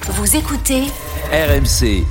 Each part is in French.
Vous écoutez RMC.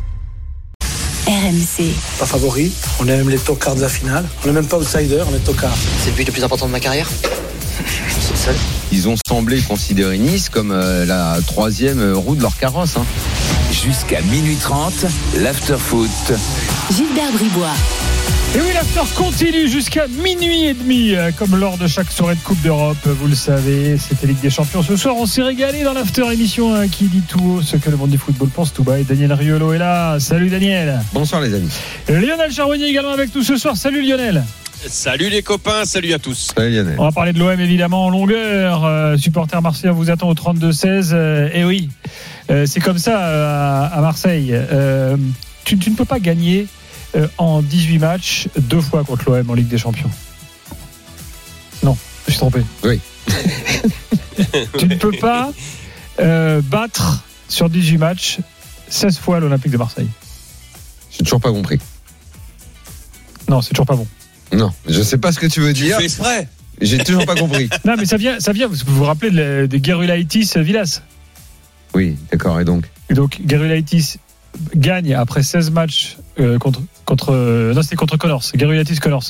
RMC. Pas favori, on est même les tocards de la finale. On n'est même pas outsider, on est tocards. C'est le but le plus important de ma carrière. C'est seul. Ils ont semblé considérer Nice comme la troisième roue de leur carrosse. Jusqu'à minuit 30, l'after-foot. Gilbert Bribois. Et oui, l'after continue jusqu'à minuit et demi, comme lors de chaque soirée de Coupe d'Europe. Vous le savez, c'était Ligue des Champions. Ce soir, on s'est régalé dans l'after émission qui dit tout haut ce que le monde du football pense tout bas. Et Daniel Riolo est là. Salut Daniel. Bonsoir les amis. Lionel Charbonnier également avec nous ce soir. Salut Lionel. Salut les copains, salut à tous. Salut Lionel. On va parler de l'OM évidemment en longueur. Supporter marseillais vous attend au 32-16. Et oui, c'est comme ça à Marseille. Tu ne peux pas gagner en 18 matchs 2 fois contre l'OM en Ligue des Champions. Non, je suis trompé. Oui. Tu ne peux pas battre sur 18 matchs 16 fois l'Olympique de Marseille. J'ai toujours pas compris. Non, c'est toujours pas bon. Non, je sais pas ce que tu veux dire. Tu fais exprès. J'ai toujours pas compris. Non, mais ça vient, vous vous rappelez de Gerulaitis Villas. Oui, d'accord, et donc Et donc Gerulaitis gagne après 16 matchs contre c'était contre Connors. Gerulaitis Connors.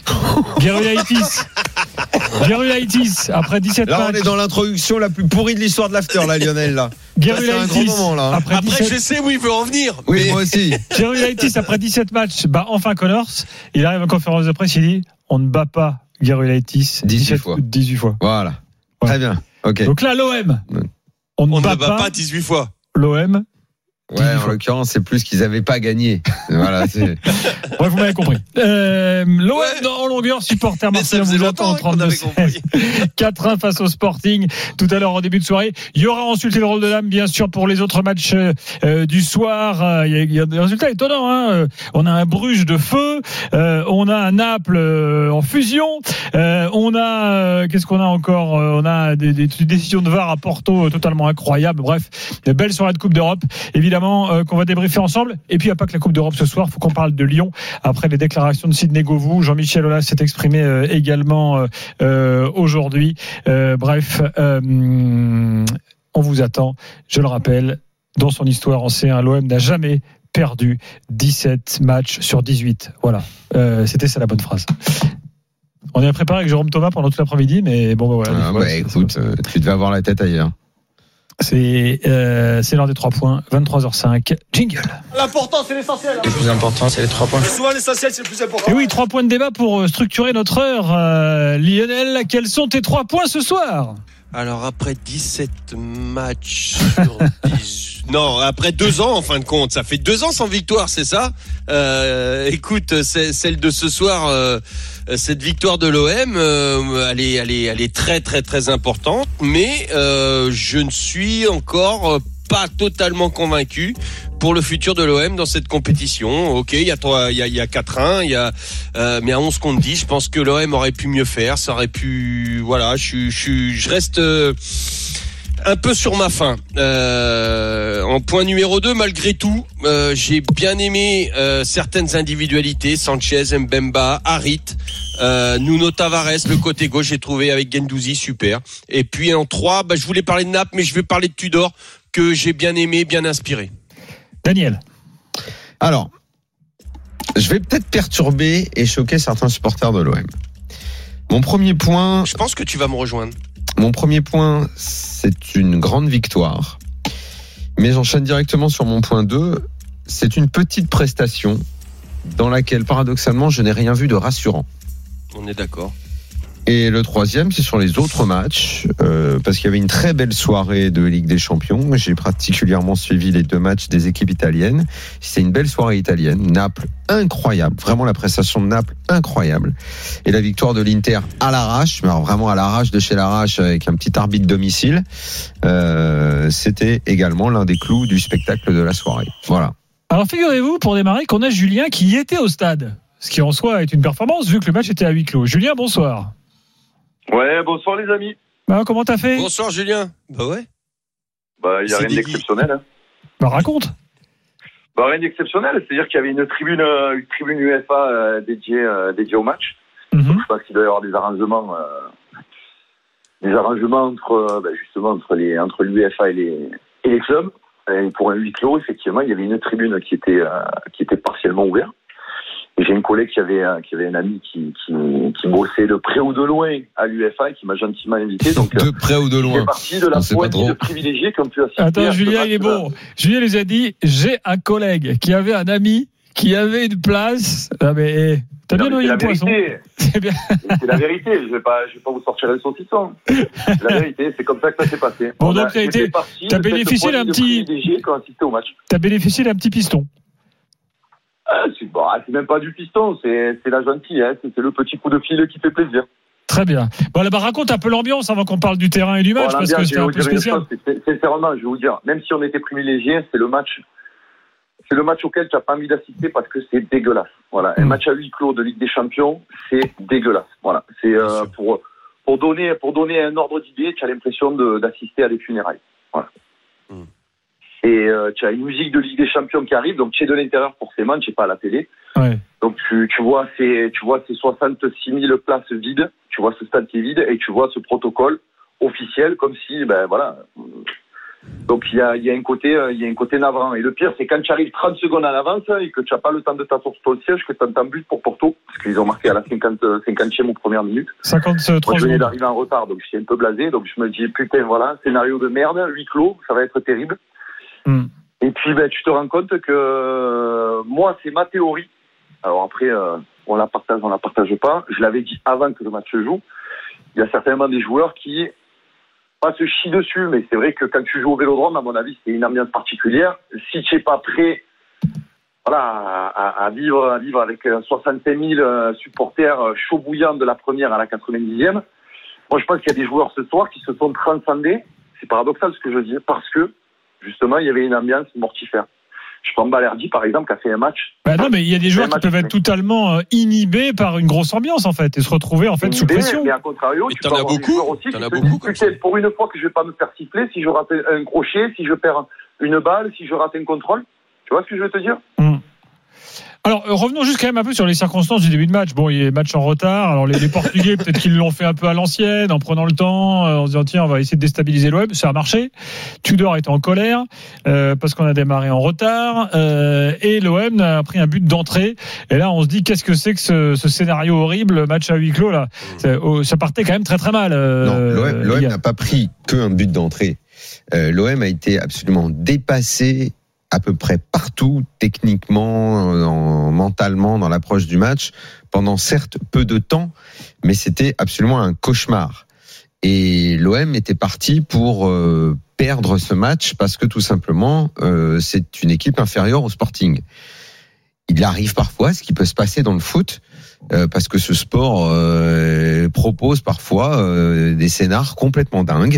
Gerulaitis après 17 là, matchs. on est dans l'introduction la plus pourrie de l'histoire de l'after, là, Lionel. Là. C'est un grand moment, là. Après je sais où il veut en venir. Oui, mais... moi aussi. Gerulaitis après 17 matchs bat enfin Connors. Il arrive en conférence de presse, il dit on ne bat pas Gerulaitis 18 fois. 18 fois. Voilà. Très bien. Ok. Donc là, l'OM, on On ne ne bat bat pas 18 fois. l'OM. Ouais, en l'occurrence, c'est plus qu'ils avaient pas gagné. Voilà. C'est... Ouais, vous m'avez compris. L'OM en longueur, supporter marseillais, vous attend en 32-16. 4-1 face au Sporting tout à l'heure en début de soirée. Il y aura ensuite le rôle de l'âme, bien sûr, pour les autres matchs du soir. Il y a des résultats étonnants. On a un Bruges de feu, on a un Naples en fusion, on a qu'est-ce qu'on a encore on a des décisions de VAR à Porto totalement incroyables. Bref, de belles soirées de Coupe d'Europe. Évidemment, qu'on va débriefer ensemble. Et puis, il n'y a pas que la Coupe d'Europe ce soir. Il faut qu'on parle de Lyon. Après les déclarations de Sidney Govou, Jean-Michel Aulas s'est exprimé également aujourd'hui. Bref, on vous attend. Je le rappelle, dans son histoire en C1, l'OM n'a jamais perdu 17 matchs sur 18. Voilà. C'était ça la bonne phrase. On est préparé avec Jérôme Thomas pendant toute l'après-midi, mais bon, voilà. Écoute, tu devais avoir la tête ailleurs. C'est l'heure des 3 points, 23h05. Jingle. L'important, c'est l'essentiel. Le plus important, c'est les 3 points. Souvent, l'essentiel, c'est le plus important. Et oui, 3 points de débat pour structurer notre heure. Lionel, quels sont tes 3 points ce soir ? Alors après 17 matchs sur 10... Non, après 2 ans en fin de compte. Ça fait 2 ans sans victoire, c'est ça ? Écoute, celle de ce soir... cette victoire de l'OM, elle est très très très importante, mais je ne suis encore pas totalement convaincu pour le futur de l'OM dans cette compétition. Ok, il y a 4-1, mais à 11 contre 10, je pense que l'OM aurait pu mieux faire, ça aurait pu, voilà, je reste un peu sur ma faim. En point numéro 2, malgré tout, j'ai bien aimé certaines individualités, Sanchez, Mbemba, Harit, Nuno Tavares, le côté gauche, j'ai trouvé avec Guendouzi, super. Et puis en 3, je voulais parler de Naples, mais je vais parler de Tudor, que j'ai bien aimé, bien inspiré. Daniel. Alors, je vais peut-être perturber et choquer certains supporters de l'OM. Mon premier point... Je pense que tu vas me rejoindre. Mon premier point, c'est une grande victoire. Mais j'enchaîne directement sur mon point 2. C'est une petite prestation dans laquelle, paradoxalement, je n'ai rien vu de rassurant. On est d'accord. Et le troisième, c'est sur les autres matchs, parce qu'il y avait une très belle soirée de Ligue des Champions. J'ai particulièrement suivi les 2 matchs des équipes italiennes. C'était une belle soirée italienne. Naples, incroyable. Vraiment la prestation de Naples, incroyable. Et la victoire de l'Inter à l'arrache, mais alors vraiment à l'arrache de chez l'arrache, avec un petit arbitre domicile. C'était également l'un des clous du spectacle de la soirée. Voilà. Alors figurez-vous, pour démarrer, qu'on a Julien qui était au stade. Ce qui en soi est une performance, vu que le match était à huis clos. Julien, bonsoir. Ouais, bonsoir les amis. Comment t'as fait ? Bonsoir Julien. Bah ouais. Il y a rien d'exceptionnel. Raconte. Rien d'exceptionnel, c'est-à-dire qu'il y avait une tribune UEFA dédiée au match. Mm-hmm. Donc, je pense qu'il doit y avoir des arrangements entre justement entre l'UEFA et les clubs. Et pour un huis clos, effectivement, il y avait une tribune qui était partiellement ouverte. Et j'ai une collègue qui avait un ami qui bossait de près ou de loin à l'UEFA et qui m'a gentiment invité. Donc, de près ou de loin. C'est partie de la poignée de privilégiés qui ont pu assister. Attends, Julien, il est bon. Julien les a dit, j'ai un collègue qui avait un ami qui avait une place. Ah, mais, t'as bien noyé le poisson. C'est bien. C'est la vérité. Je vais pas vous sortir le saucisson. C'est la vérité. C'est comme ça que ça s'est passé. Bon, donc t'as bénéficié d'un petit, t'as bénéficié d'un petit piston. C'est même pas du piston, c'est la gentille, c'est le petit coup de fil qui fait plaisir. Très bien. Bon, là, raconte un peu l'ambiance avant qu'on parle du terrain et du match, parce que c'est un peu spécial. Sincèrement, je vais vous dire, même si on était privilégié, c'est le match auquel tu n'as pas envie d'assister parce que c'est dégueulasse. Voilà, un match à huis clos de Ligue des Champions, c'est dégueulasse. Voilà, c'est pour donner un ordre d'idée, tu as l'impression d'assister à des funérailles. Voilà. Et tu as une musique de Ligue des Champions qui arrive, donc tu es de l'intérieur forcément, tu n'es pas à la télé. Ouais. Donc tu vois ces 66 000 places vides, tu vois ce stade qui est vide et tu vois ce protocole officiel comme si, voilà. Donc il y a un côté navrant. Et le pire, c'est quand tu arrives 30 secondes en avance et que tu n'as pas le temps de t'asseoir sur le siège, que tu entends but pour Porto, parce qu'ils ont marqué à la 50e aux premières minutes. 53 Moi, je venais d'arriver en retard, donc je suis un peu blasé. Donc je me dis, putain, voilà, scénario de merde, huis clos, ça va être terrible. Et puis tu te rends compte que moi c'est ma théorie. Alors après on la partage pas. Je l'avais dit avant que le match se joue. Il y a certainement des joueurs qui pas se chient dessus, mais c'est vrai que quand tu joues au Vélodrome, à mon avis, c'est une ambiance particulière. Si tu n'es pas prêt, voilà, à vivre avec 65 000 supporters chauds bouillants de la première à la 90e, moi je pense qu'il y a des joueurs ce soir qui se sont transcendés. C'est paradoxal ce que je dis, parce que justement, il y avait une ambiance mortifère. Je prends Balerdi, par exemple, qui a fait un match. Non, mais il y a des joueurs qui peuvent être totalement inhibés par une grosse ambiance, en fait, et se retrouver, en fait, sous pression. Mais à contrario, tu peux avoir des joueurs aussi qui se disent, pour une fois que je vais pas me faire siffler, si je rate un crochet, si je perds une balle, si je rate un contrôle. Tu vois ce que je veux te dire? Alors, revenons juste quand même un peu sur les circonstances du début de match. Bon, il y a match en retard. Alors, les Portugais, peut-être qu'ils l'ont fait un peu à l'ancienne, en prenant le temps, en se disant, tiens, on va essayer de déstabiliser l'OM. Ça a marché. Tudor était en colère, parce qu'on a démarré en retard, et l'OM a pris un but d'entrée. Et là, on se dit, qu'est-ce que c'est que ce scénario horrible, match à huis clos, là? Ça partait quand même très, très mal. Non, l'OM n'a pas pris qu'un but d'entrée. L'OM a été absolument dépassé à peu près partout, techniquement, mentalement, dans l'approche du match, pendant certes peu de temps, mais c'était absolument un cauchemar. Et l'OM était parti pour perdre ce match parce que tout simplement, c'est une équipe inférieure au Sporting. Il arrive parfois ce qui peut se passer dans le foot, parce que ce sport propose parfois des scénars complètement dingues.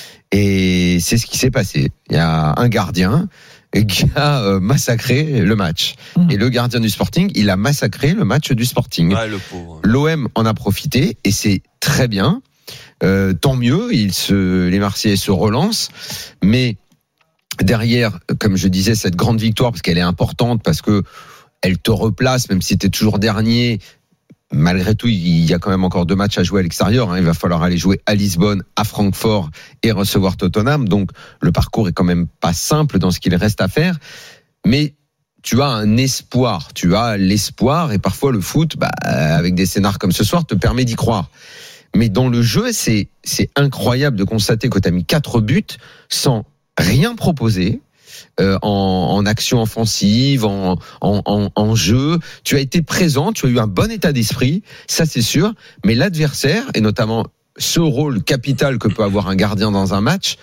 Et c'est ce qui s'est passé. Il y a un gardien qui a massacré le match. Et le gardien du Sporting, il a massacré le match du Sporting. Ouais, le pauvre. L'OM en a profité et c'est très bien. Tant mieux, les Marseillais se relancent. Mais derrière, comme je disais, cette grande victoire, parce qu'elle est importante, parce que elle te replace, même si tu es toujours dernier. Malgré tout, il y a quand même encore 2 matchs à jouer à l'extérieur. Il va falloir aller jouer à Lisbonne, à Francfort et recevoir Tottenham. Donc, le parcours est quand même pas simple dans ce qu'il reste à faire. Mais tu as un espoir. Tu as l'espoir. Et parfois, le foot, avec des scénars comme ce soir, te permet d'y croire. Mais dans le jeu, c'est incroyable de constater que tu as mis 4 buts sans rien proposer. En action offensive, en jeu, tu as été présent, tu as eu un bon état d'esprit, ça c'est sûr, mais l'adversaire, et notamment ce rôle capital que peut avoir un gardien dans un match,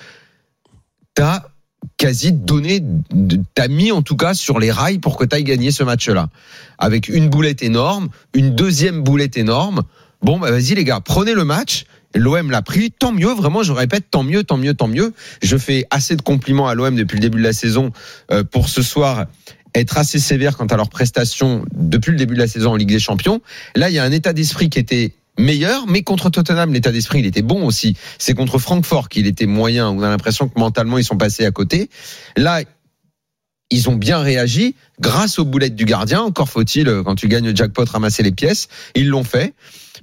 t'as quasi t'as mis en tout cas sur les rails pour que t'ailles gagner ce match-là, avec une boulette énorme, une deuxième boulette énorme. Bon, vas-y les gars, prenez le match. L'OM l'a pris, tant mieux, vraiment, je répète, tant mieux. Je fais assez de compliments à l'OM depuis le début de la saison pour ce soir être assez sévère quant à leurs prestations depuis le début de la saison en Ligue des Champions. Là, il y a un état d'esprit qui était meilleur, mais contre Tottenham, l'état d'esprit, il était bon aussi. C'est contre Francfort qu'il était moyen. On a l'impression que mentalement, ils sont passés à côté. Là, ils ont bien réagi grâce aux boulettes du gardien. Encore faut-il, quand tu gagnes le jackpot, ramasser les pièces. Ils l'ont fait.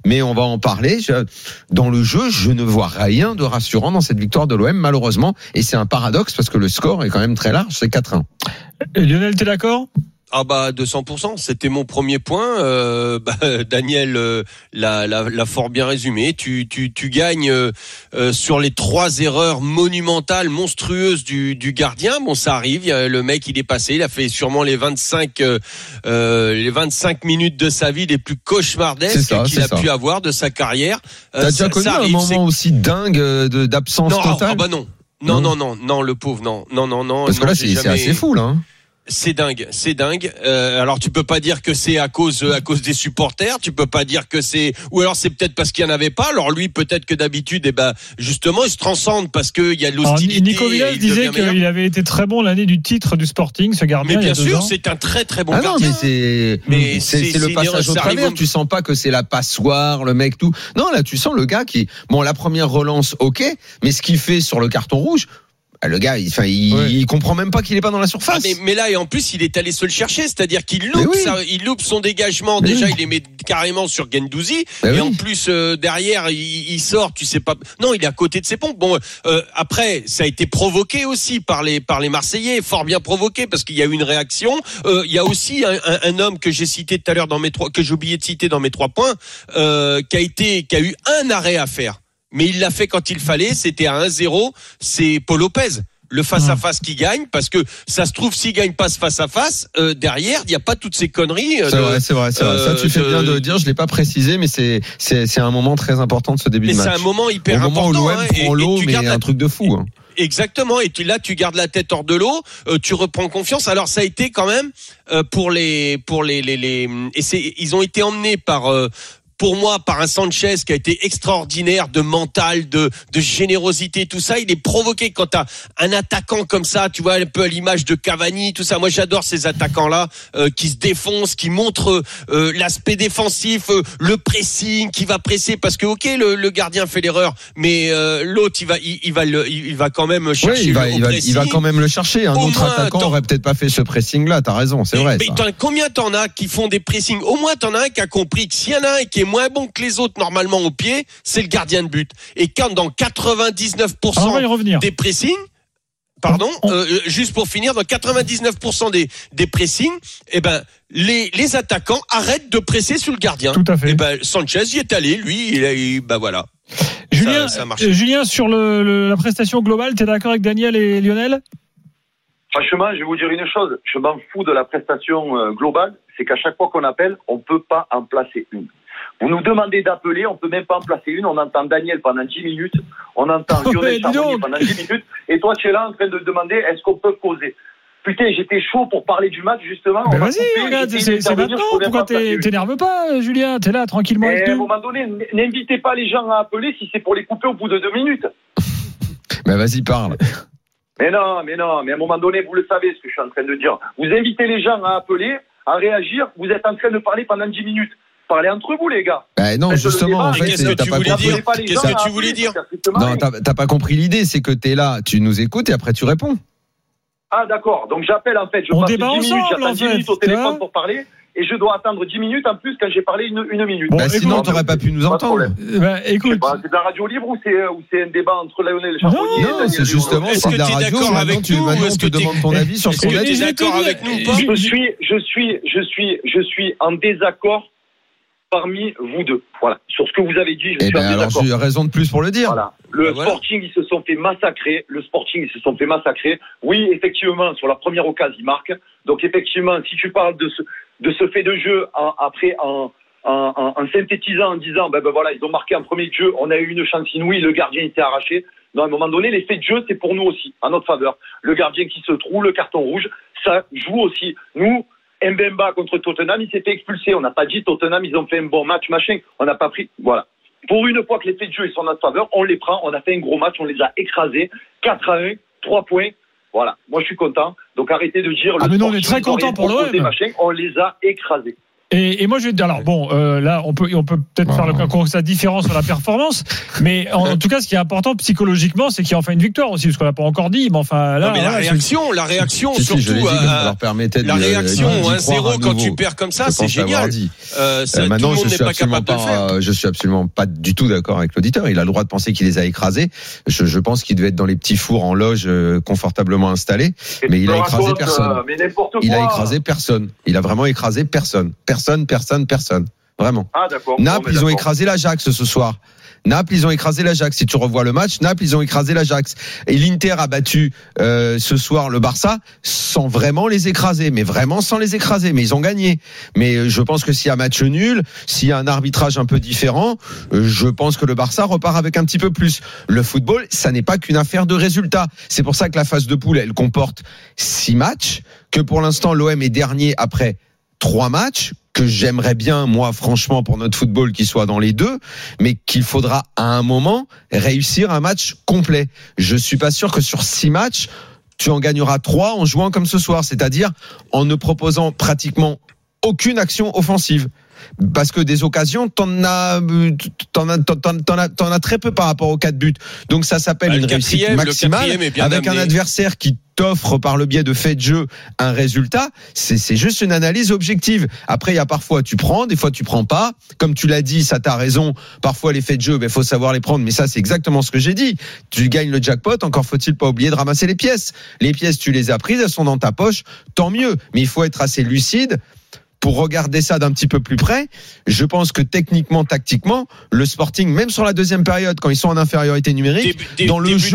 mais on va en parler. Dans le jeu, je ne vois rien de rassurant dans cette victoire de l'OM, malheureusement, et c'est un paradoxe parce que le score est quand même très large, c'est 4-1. Lionel, t'es d'accord ? Ah bah 200%, c'était mon premier point. Daniel l'a fort bien résumé. Tu gagnes sur les 3 erreurs monumentales, monstrueuses du gardien. Bon, ça arrive. Le mec, il est passé. Il a fait sûrement les 25 minutes de sa vie les plus cauchemardesques qu'il a pu avoir de sa carrière. T'as déjà connu un moment aussi dingue d'absence totale ? Ah bah non. Non, le pauvre, non. Parce que là, c'est assez fou, là. C'est dingue. Alors tu peux pas dire que c'est à cause des supporters, tu peux pas dire que c'est, ou alors c'est peut-être parce qu'il y en avait pas. Alors lui, peut-être que d'habitude, justement, il se transcende parce que il y a de l'hostilité. Nico Villas disait qu'il avait été très bon l'année du titre du Sporting, ce gardien. Mais bien sûr, c'est un très très bon gardien. Non, mais c'est le passage au travers. Tu sens pas que c'est la passoire, le mec tout. Non, là, tu sens le gars qui, bon, la première relance, ok, mais ce qu'il fait sur le carton rouge. Le gars, il comprend même pas qu'il est pas dans la surface. Mais là, et en plus, il est allé se le chercher, c'est-à-dire qu'il loupe, il loupe son dégagement. Déjà, il les met carrément sur Guendouzi, en plus derrière, il sort, tu sais pas. Non, il est à côté de ses pompes. Bon, après, ça a été provoqué aussi par les Marseillais, fort bien provoqué parce qu'il y a eu une réaction. Il y a aussi un homme que j'ai cité tout à l'heure que j'ai oublié de citer dans mes 3 points, qui a eu un arrêt à faire. Mais il l'a fait quand il fallait, c'était à 1-0, c'est Paul Lopez. Le face-à-face qui gagne, parce que ça se trouve, s'il gagne pas ce face-à-face, derrière, il n'y a pas toutes ces conneries. C'est vrai. Ça, tu fais bien de le dire, je l'ai pas précisé, mais c'est un moment très important de ce début de match. Mais c'est un moment hyper important. Au moment où l'OM prend l'eau, mais un truc de fou. Hein. Exactement. Et là, tu gardes la tête hors de l'eau, tu reprends confiance. Alors, ça a été quand même, ils ont été emmenés pour moi, par un Sanchez qui a été extraordinaire de mental, de générosité, tout ça. Il est provoqué quand t'as un attaquant comme ça, tu vois, un peu à l'image de Cavani, tout ça. Moi, j'adore ces attaquants-là qui se défoncent, qui montrent l'aspect défensif, le pressing, qui va presser parce que le gardien fait l'erreur, mais l'autre il va quand même chercher. Il va quand même le chercher. Un autre attaquant aurait peut-être pas fait ce pressing-là. T'as raison, c'est vrai. Mais combien t'en as qui font des pressings ? Au moins t'en as un qui a compris que s'il y en a un qui est moins bon que les autres normalement au pied, c'est le gardien de but. Et quand dans 99% des pressings, juste pour finir, dans 99% des pressings, les attaquants arrêtent de presser sur le gardien. Tout à fait. Sanchez y est allé, lui, voilà. Julien, sur la prestation globale, t'es d'accord avec Daniel et Lionel ? Franchement, je vais vous dire une chose, je m'en fous de la prestation globale, c'est qu'à chaque fois qu'on appelle, on peut pas en placer une. Vous nous demandez d'appeler, on peut même pas en placer une, on entend Daniel pendant 10 minutes, on entend Lionel Charbonnier pendant 10 minutes, et toi tu es là en train de demander est-ce qu'on peut causer. Putain, j'étais chaud pour parler du match justement. Vas-y, regarde, c'est maintenant, pourquoi t'énerves pas, Julien, t'es là tranquillement avec nous. À un moment donné, n'invitez pas les gens à appeler si c'est pour les couper au bout de 2 minutes. Vas-y, parle. Mais à un moment donné, vous le savez ce que je suis en train de dire. Vous invitez les gens à appeler, à réagir, vous êtes en train de parler pendant 10 minutes. Parlez entre vous, les gars. Non, justement, en fait, qu'est-ce que tu voulais dire ? Non, t'as pas compris l'idée, c'est que t'es là, tu nous écoutes et après tu réponds. Ah, d'accord. Donc j'appelle en fait, je passe 10 minutes, j'attends 10 minutes au téléphone pour parler. Et je dois attendre 10 minutes en plus quand j'ai parlé une minute. Sinon, t'aurais pas pu nous entendre. Écoute. C'est de la radio libre ou c'est un débat entre Lionel Charbonnier? Non, c'est justement, c'est de la radio. Maintenant, on te demande ton avis sur ce qu'on a dit. Tu es d'accord avec nous ou pas? Je suis en désaccord parmi vous deux. Voilà. Sur ce que vous avez dit, je suis en désaccord. Alors, j'ai raison de plus pour le dire. Voilà. Sporting, ils se sont fait massacrer. Oui, effectivement, sur la première occasion, ils marquent. Donc, effectivement, si tu parles de ce fait de jeu, en synthétisant, en disant, voilà, ils ont marqué en premier jeu, on a eu une chance inouïe, le gardien il s'est arraché. Non, à un moment donné, les faits de jeu, c'est pour nous aussi, en notre faveur. Le gardien qui se trouve, le carton rouge, ça joue aussi. Nous, Mbemba contre Tottenham, il s'est fait expulser. On n'a pas dit Tottenham, ils ont fait un bon match, machin. On n'a pas pris. Voilà. Pour une fois que les faits de jeu ils sont en notre faveur, on les prend. On a fait un gros match, on les a écrasés. 4-1, 3 points. Voilà. Moi, je suis content. Donc, arrêtez de dire. Mais non, on est très content pour l'OM. On les a écrasés. Et moi je vais te dire, alors bon, là on peut peut-être faire le constat différent sur la performance, mais en tout cas ce qui est important psychologiquement, c'est qu'il y a enfin une victoire aussi, parce qu'on l'a pas encore dit, mais enfin là. Non, mais la réaction surtout, leur permettait la réaction 1-0 quand tu perds comme ça, c'est génial. Maintenant, je suis absolument pas du tout d'accord avec l'auditeur. Il a le droit de penser qu'il les a écrasés. Je pense qu'il devait être dans les petits fours en loge, confortablement installé, mais il a écrasé personne. Il a écrasé personne. Il a vraiment écrasé personne. Personne. Vraiment. Ah, d'accord. Naples, ils ont écrasé l'Ajax ce soir. Naples, ils ont écrasé l'Ajax. Si tu revois le match, Naples, ils ont écrasé l'Ajax. Et l'Inter a battu ce soir le Barça sans vraiment les écraser, mais vraiment sans les écraser. Mais ils ont gagné. Mais je pense que s'il y a match nul, s'il y a un arbitrage un peu différent, je pense que le Barça repart avec un petit peu plus. Le football, ça n'est pas qu'une affaire de résultats. C'est pour ça que la phase de poule, elle comporte 6 matchs, que pour l'instant l'OM est dernier après 3 matchs, que j'aimerais bien, moi, franchement, pour notre football, qu'il soit dans les 2, mais qu'il faudra, à un moment, réussir un match complet. Je suis pas sûr que sur 6 matchs, tu en gagneras 3 en jouant comme ce soir, c'est-à-dire en ne proposant pratiquement aucune action offensive. Parce que des occasions, t'en as très peu par rapport aux 4 buts. Donc ça s'appelle une réussite maximale avec un adversaire qui t'offre par le biais de faits de jeu un résultat. C'est juste une analyse objective. Après, il y a parfois tu prends, des fois tu prends pas. Comme tu l'as dit, ça t'as raison. Parfois les faits de jeu, faut savoir les prendre. Mais ça, c'est exactement ce que j'ai dit. Tu gagnes le jackpot, encore faut-il pas oublier de ramasser les pièces. Les pièces, tu les as prises, elles sont dans ta poche. Tant mieux. Mais il faut être assez lucide pour regarder ça d'un petit peu plus près. Je pense que techniquement, tactiquement, le Sporting, même sur la deuxième période, quand ils sont en infériorité numérique, dans le jeu,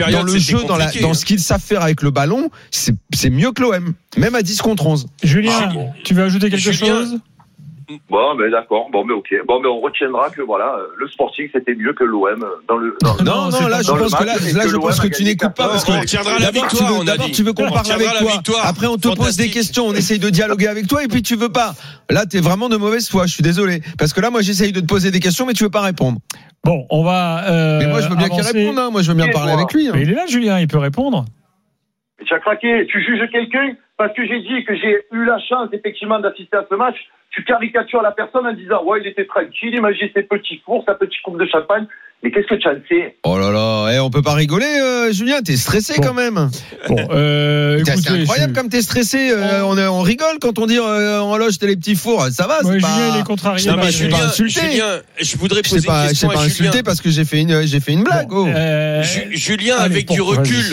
dans ce qu'ils savent faire avec le ballon, c'est mieux que l'OM, même à 10 contre 11. Julien, tu veux ajouter quelque chose? Bon, mais d'accord. Bon, mais ok. Bon, mais on retiendra que voilà, le Sporting c'était mieux que l'OM dans le. Non, là, je pense que je pense que tu n'écoutes pas parce que on tiendra la victoire. D'abord, tu veux qu'on parle avec toi. Après, on te pose des questions, on essaye de dialoguer avec toi, et puis tu veux pas. Là, t'es vraiment de mauvaise foi. Je suis désolé, parce que là, moi, j'essaye de te poser des questions, mais tu veux pas répondre. Bon, on va. Mais moi, je veux bien qu'il réponde. Moi, je veux bien parler avec lui. Mais il est là, Julien. Il peut répondre. Tu as craqué. Tu juges quelqu'un parce que j'ai dit que j'ai eu la chance effectivement d'assister à ce match. Tu caricatures la personne en disant ouais, il était tranquille, imaginez ses petits fours, sa petite coupe de champagne. Mais qu'est-ce que tu en sais? Oh là là, on peut pas rigoler, Julien, t'es stressé quand même. Bon, c'est incroyable comme t'es stressé. On rigole quand on dit on loge les petits fours. Ça va, c'est pas. Julien, il est contrarié. Non, mais je suis pas insulté. Julien, je voudrais poser une question à Julien. Insulté parce que j'ai fait une blague. Julien, avec du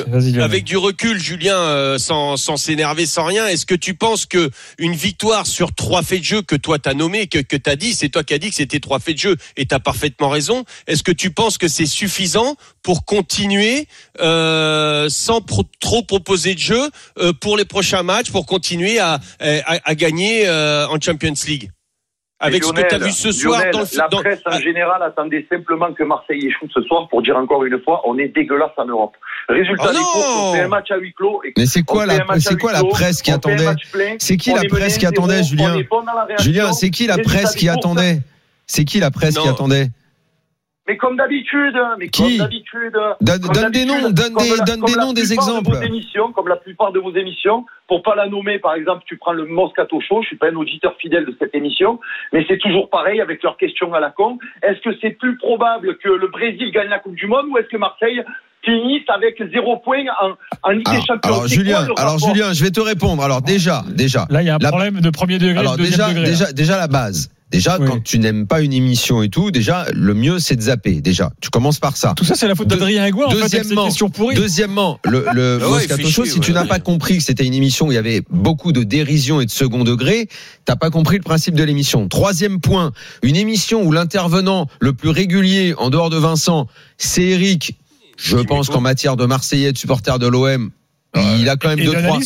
recul, Julien, sans s'énerver, sans rien. Est-ce que tu penses que une victoire sur 3 faits de jeu que toi t'as nommé, que t'as dit, c'est toi qui as dit que c'était 3 faits de jeu, et t'as parfaitement raison. Est-ce que tu penses que c'est suffisant pour continuer sans trop proposer de jeu pour les prochains matchs, pour continuer à gagner en Champions League? Avec ce que tu as vu ce soir la presse en général attendait simplement que Marseille échoue ce soir pour dire encore une fois on est dégueulasse en Europe. Résultat des courses, on fait un match à huis clos. Mais c'est quoi la presse qui attendait? C'est qui la presse qui attendait, Julien? Julien, c'est qui la presse qui attendait? C'est qui la presse qui attendait? Mais comme d'habitude. Donne des noms, des exemples. Comme la plupart de vos émissions, pour pas la nommer, par exemple, tu prends le Moscato Show. Je suis pas un auditeur fidèle de cette émission, mais c'est toujours pareil avec leurs questions à la con. Est-ce que c'est plus probable que le Brésil gagne la Coupe du Monde ou est-ce que Marseille finisse avec 0 points en Ligue des Champions? Alors Julien, je vais te répondre. Alors déjà. Là, il y a un problème de premier degré, alors, de deuxième degré. Déjà la base. Déjà, quand tu n'aimes pas une émission et tout, déjà, le mieux, c'est de zapper. Déjà, tu commences par ça. Tout ça, c'est la faute d'Adrien Aguin, en fait, avec ces questions pourries. Deuxièmement, le Moscato Show, si tu n'as pas compris que c'était une émission où il y avait beaucoup de dérision et de second degré, t'as pas compris le principe de l'émission. Troisième point, une émission où l'intervenant le plus régulier, en dehors de Vincent, c'est Eric. Je pense qu'en matière de Marseillais, de supporters de l'OM, il a quand même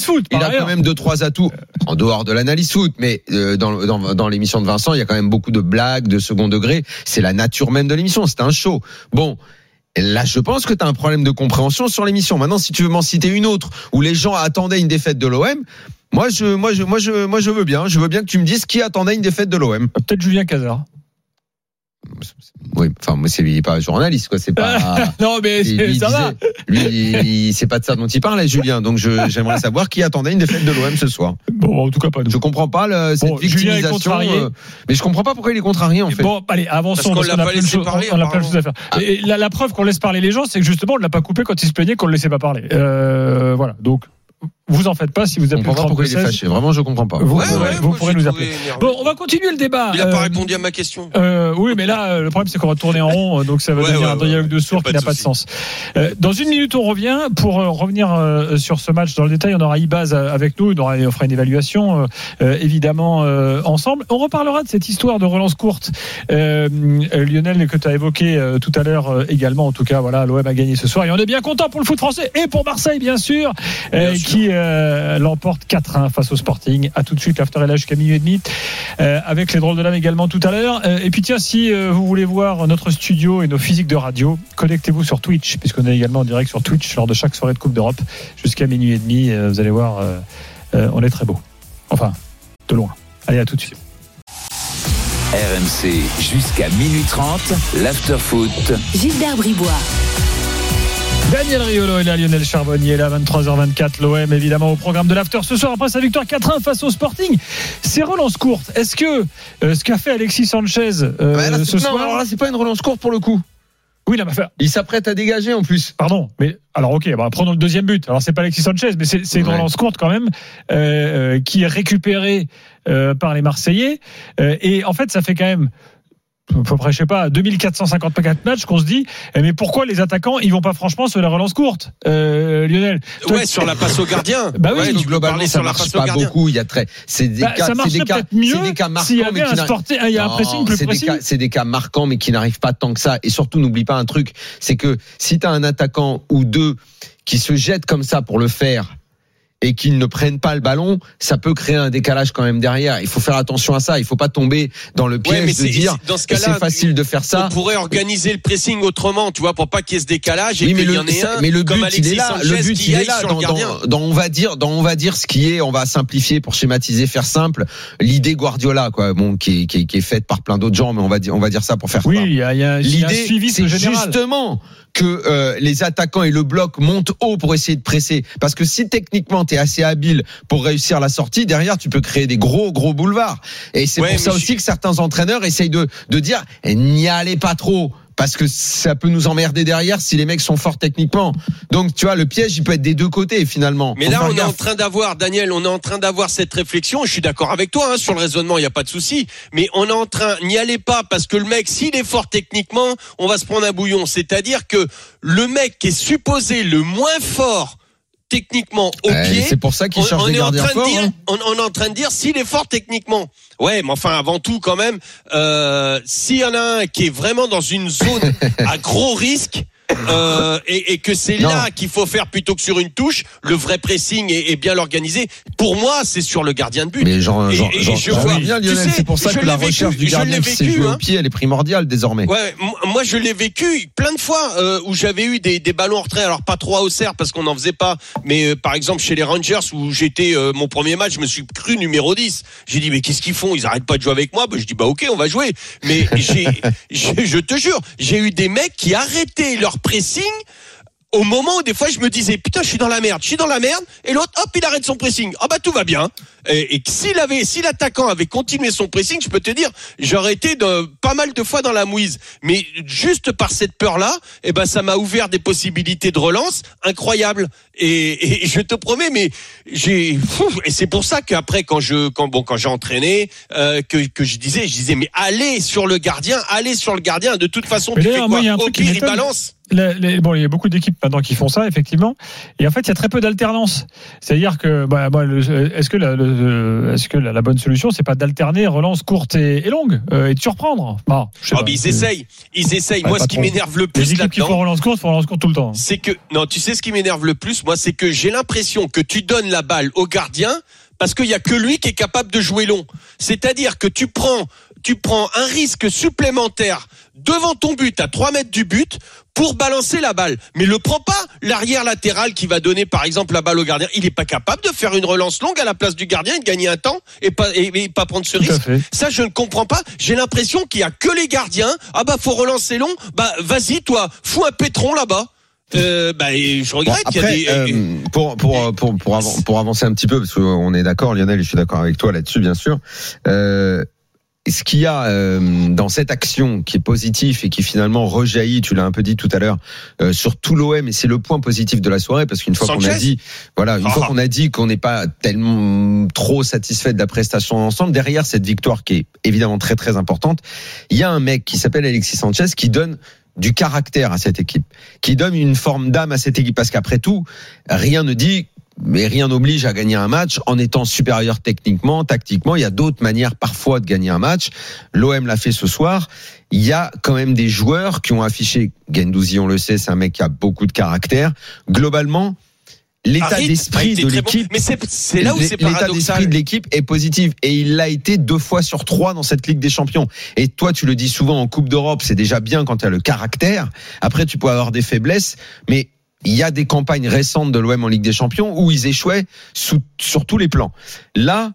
2-3 atouts en dehors de l'analyse foot, mais dans l'émission de Vincent, il y a quand même beaucoup de blagues de second degré. C'est la nature même de l'émission. C'est un show. Bon. Là, je pense que tu as un problème de compréhension sur l'émission. Maintenant, si tu veux m'en citer une autre où les gens attendaient une défaite de l'OM, moi, je veux bien. Je veux bien que tu me dises qui attendait une défaite de l'OM. Peut-être Julien Cazard. Oui, enfin, moi, il n'est pas journaliste, quoi. C'est pas. Non, mais ça va. Lui, c'est pas de ça dont il parle, Julien. Donc, j'aimerais savoir qui attendait une défaite de l'OM ce soir. Bon, en tout cas, pas nous. Je comprends pas cette victimisation. Mais je comprends pas pourquoi il est contrarié, en fait. Bon, allez, avançons. Parce qu'on a plein de choses à faire. Et la preuve qu'on laisse parler les gens, c'est que justement, on ne l'a pas coupé quand il se plaignait qu'on ne le laissait pas parler. Voilà. Donc, vous en faites pas si vous appelez. Je comprends pas pourquoi il est fâché. Vraiment, je comprends pas. Vous pourrez nous appeler. Bon, on va continuer le débat. Il a pas répondu à ma question. Oui, mais là, le problème, c'est qu'on va tourner en rond, donc ça va devenir un dialogue de sourds qui n'a pas de sens. Dans une minute, on revient. Pour revenir sur ce match dans le détail, on aura Ibaz avec nous. On fera une évaluation, évidemment, ensemble. On reparlera de cette histoire de relance courte, Lionel, que tu as évoqué tout à l'heure également. En tout cas, voilà, l'OM a gagné ce soir et on est bien content pour le foot français et pour Marseille, bien sûr. Qui l'emporte 4-1 face au Sporting. À tout de suite, l'after est là jusqu'à minuit et demi, avec les drôles de l'âme également tout à l'heure. Et puis tiens, si vous voulez voir notre studio et nos physiques de radio, connectez-vous sur Twitch, puisqu'on est également en direct sur Twitch lors de chaque soirée de Coupe d'Europe jusqu'à minuit et demi. Vous allez voir, on est très beau. Enfin, de loin. Allez, à tout de suite. RMC jusqu'à minuit 30, l'after foot. Gilbert Bribois. Daniel Riolo est là, Lionel Charbonnier est là, 23h24, l'OM évidemment au programme de l'after ce soir après sa victoire 4-1 face au Sporting. Ces relances courtes, est-ce que ce qu'a fait Alexis Sanchez ce soir... Alors là, c'est pas une relance courte pour le coup. Oui, là, il s'apprête à dégager en plus. Pardon, mais alors ok, prenons le deuxième but. Alors c'est pas Alexis Sanchez, mais c'est une relance courte quand même qui est récupérée par les Marseillais. Et en fait, ça fait quand même... je sais pas, 2454 matchs qu'on se dit, mais pourquoi les attaquants ils vont pas franchement sur la relance courte, Lionel? Sur la passe au gardien. Bah oui, globalement ça marche pas beaucoup. Il y a c'est des cas, ça marcherait peut-être mieux s'il y avait il y a un pressing plus précis. C'est des cas marquants, mais qui n'arrivent pas tant que ça. Et surtout, n'oublie pas un truc, c'est que si t'as un attaquant ou deux qui se jettent comme ça pour le faire, et qu'ils ne prennent pas le ballon, ça peut créer un décalage quand même derrière. Il faut faire attention à ça. Il faut pas tomber dans le piège de dire que c'est facile de faire ça. On pourrait organiser le pressing autrement, tu vois, pour pas qu'il y ait ce décalage et qu'il y en ait un. Mais le but, il est là. Le but, il est là. On va dire ce qui est, on va simplifier pour schématiser, faire simple. L'idée Guardiola, quoi. Bon, qui est faite par plein d'autres gens, mais on va dire ça pour faire simple. Oui, il y a l'idée, c'est justement que les attaquants et le bloc montent haut pour essayer de presser. Parce que si techniquement t'es assez habile pour réussir la sortie, derrière tu peux créer des gros boulevards. Et c'est pour ça aussi que certains entraîneurs essayent de dire n'y allez pas trop. Parce que ça peut nous emmerder derrière si les mecs sont forts techniquement. Donc, tu vois, le piège, il peut être des deux côtés, finalement. Mais là, on est en train d'avoir, Daniel, cette réflexion. Je suis d'accord avec toi, sur le raisonnement, il n'y a pas de souci. Mais on est en train, n'y allez pas, parce que le mec, s'il est fort techniquement, on va se prendre un bouillon. C'est-à-dire que le mec qui est supposé le moins fort techniquement au pied. C'est pour ça qu'il cherche des gardiens forts. On est en train de dire s'il est fort techniquement. Ouais, mais enfin avant tout quand même, s'il y en a un qui est vraiment dans une zone à gros risque. Et que c'est là qu'il faut faire plutôt que sur une touche, le vrai pressing et bien l'organiser. Pour moi, c'est sur le gardien de but. Mais j'en vois bien, Lionel. C'est pour ça que la recherche du gardien qui s'est joué au pied, elle est primordiale désormais. Ouais, moi je l'ai vécu plein de fois où j'avais eu des ballons en retrait. Alors pas trop à Auxerre parce qu'on n'en faisait pas, mais par exemple chez les Rangers où j'étais mon premier match, je me suis cru numéro 10. J'ai dit mais qu'est-ce qu'ils font? Ils arrêtent pas de jouer avec moi. Je dis bah ok, on va jouer. Mais je te jure, j'ai eu des mecs qui arrêtaient leur pressing au moment où des fois je me disais putain je suis dans la merde et l'autre hop il arrête son pressing, tout va bien. Et si l'attaquant avait continué son pressing, je peux te dire j'aurais été pas mal de fois dans la mouise, mais juste par cette peur là ça m'a ouvert des possibilités de relance incroyables et je te promets mais et c'est pour ça qu'après quand j'ai entraîné que je disais mais allez sur le gardien de toute façon tu fais quoi au pire il balance. Il y a beaucoup d'équipes maintenant qui font ça effectivement et en fait il y a très peu d'alternance, c'est-à-dire que est-ce que la bonne solution c'est pas d'alterner relance courte et longue et de surprendre? Ils essayent. Moi ce qui m'énerve le plus les équipes qui font relance courte tout le temps. C'est que tu sais ce qui m'énerve le plus moi, c'est que j'ai l'impression que tu donnes la balle au gardien parce qu'il y a que lui qui est capable de jouer long. C'est-à-dire que tu prends un risque supplémentaire devant ton but à 3 mètres du but pour balancer la balle. Mais le prend pas l'arrière latéral qui va donner par exemple la balle au gardien. Il est pas capable de faire une relance longue à la place du gardien et de gagner un temps et pas prendre ce risque. Ça, je ne comprends pas. J'ai l'impression qu'il y a que les gardiens. Ah bah faut relancer long. Bah vas-y toi, fous un pétron là-bas. Je regrette. Bon, après, qu'il y a des... pour avancer un petit peu, parce qu'on est d'accord, Lionel, et je suis d'accord avec toi là-dessus, bien sûr. Ce qu'il y a dans cette action qui est positif et qui finalement rejaillit, tu l'as un peu dit tout à l'heure, sur tout l'OM, et c'est le point positif de la soirée, parce qu'une fois qu'on a dit qu'on n'est pas tellement trop satisfait de la prestation ensemble, derrière cette victoire qui est évidemment très très importante, il y a un mec qui s'appelle Alexis Sanchez qui donne du caractère à cette équipe, qui donne une forme d'âme à cette équipe, parce qu'après tout, rien ne dit, mais rien n'oblige à gagner un match en étant supérieur techniquement, tactiquement. Il y a d'autres manières parfois de gagner un match. L'OM l'a fait ce soir. Il y a quand même des joueurs qui ont affiché, Guendouzi, on le sait, c'est un mec qui a beaucoup de caractère. Globalement, l'état d'esprit de l'équipe, mais c'est là où c'est paradoxal. L'état d'esprit de l'équipe est positif et il l'a été 2 fois sur 3 dans cette Ligue des Champions. Et toi, tu le dis souvent en Coupe d'Europe, c'est déjà bien quand tu as le caractère. Après, tu peux avoir des faiblesses, mais il y a des campagnes récentes de l'OM en Ligue des Champions où ils échouaient sur tous les plans. Là,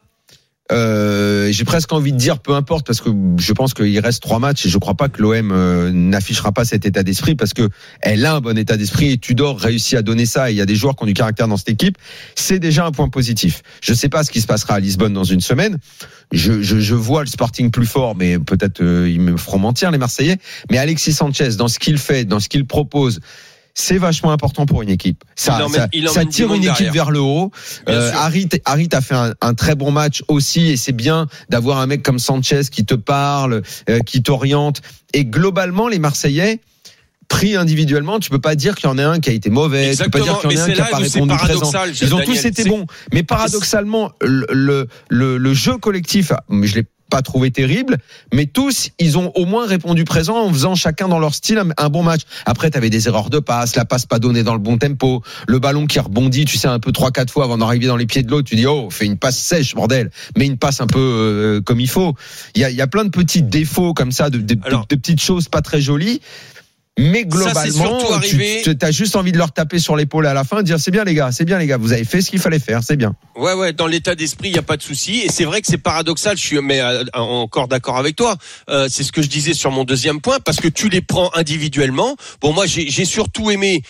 j'ai presque envie de dire peu importe, parce que je pense qu'il reste 3 matchs et je crois pas que l'OM n'affichera pas cet état d'esprit, parce que elle a un bon état d'esprit et Tudor réussit à donner ça, et il y a des joueurs qui ont du caractère dans cette équipe. C'est déjà un point positif. Je sais pas ce qui se passera à Lisbonne dans une semaine. Je vois le Sporting plus fort, mais peut-être ils me feront mentir, les Marseillais. Mais Alexis Sanchez, dans ce qu'il fait, dans ce qu'il propose, c'est vachement important pour une équipe. Ça tire une équipe vers le haut. Harit a fait un très bon match aussi, et c'est bien d'avoir un mec comme Sanchez qui te parle, qui t'oriente. Et globalement, les Marseillais, pris individuellement, tu peux pas dire qu'il y en a un qui a été mauvais. Exactement. Tu peux pas dire qu'il y en a un qui a pas répondu présent. Ils ont tous été bons. Mais paradoxalement, le jeu collectif, je l'ai pas trouvé terrible, mais tous, ils ont au moins répondu présent en faisant chacun dans leur style un bon match. Après, t'avais des erreurs de passe, la passe pas donnée dans le bon tempo, le ballon qui rebondit, tu sais, un peu 3-4 fois avant d'arriver dans les pieds de l'autre, tu dis, oh, fais une passe sèche, bordel, mais une passe un peu comme il faut. Il y a plein de petits défauts comme ça, de petites choses pas très jolies. Mais globalement, tu as juste envie de leur taper sur l'épaule à la fin, dire c'est bien les gars, vous avez fait ce qu'il fallait faire, c'est bien. Ouais, dans l'état d'esprit, il y a pas de souci, et c'est vrai que c'est paradoxal, je suis encore d'accord avec toi. C'est ce que je disais sur mon deuxième point, parce que tu les prends individuellement. Bon, moi j'ai surtout aimé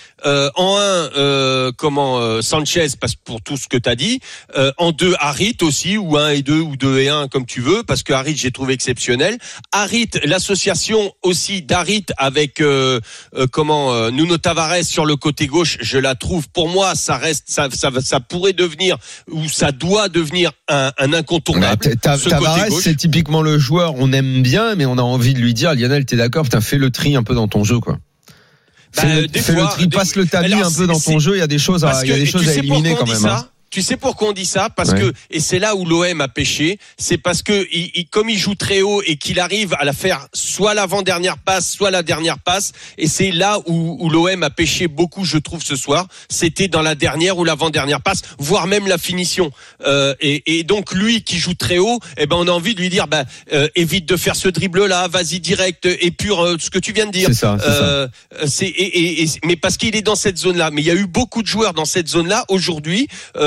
Sanchez, parce pour tout ce que tu as dit, en 2 Harit aussi, ou 1 et 2 ou 2 et 1 comme tu veux, parce que Harit j'ai trouvé exceptionnel. Harit, l'association aussi d'Harit avec Nuno Tavares sur le côté gauche, je la trouve, pour moi ça pourrait devenir, ou ça doit devenir un incontournable. Tavares, c'est typiquement le joueur, on aime bien, mais on a envie de lui dire, Lionel, t'es d'accord, putain, fais le tri un peu dans ton jeu, quoi. Fais le tri, passe le tamis un peu dans ton jeu, il y a des choses à éliminer quand même. Tu sais pourquoi on dit ça? Parce que, et c'est là où l'OM a pêché, c'est parce que comme il joue très haut et qu'il arrive à la faire soit l'avant-dernière passe, soit la dernière passe, et c'est là où l'OM a pêché beaucoup, je trouve, ce soir. C'était dans la dernière ou l'avant-dernière passe, voire même la finition. Et donc lui qui joue très haut, on a envie de lui dire, évite de faire ce dribble-là, vas-y direct, épure ce que tu viens de dire. C'est ça. Mais parce qu'il est dans cette zone-là. Mais il y a eu beaucoup de joueurs dans cette zone-là aujourd'hui.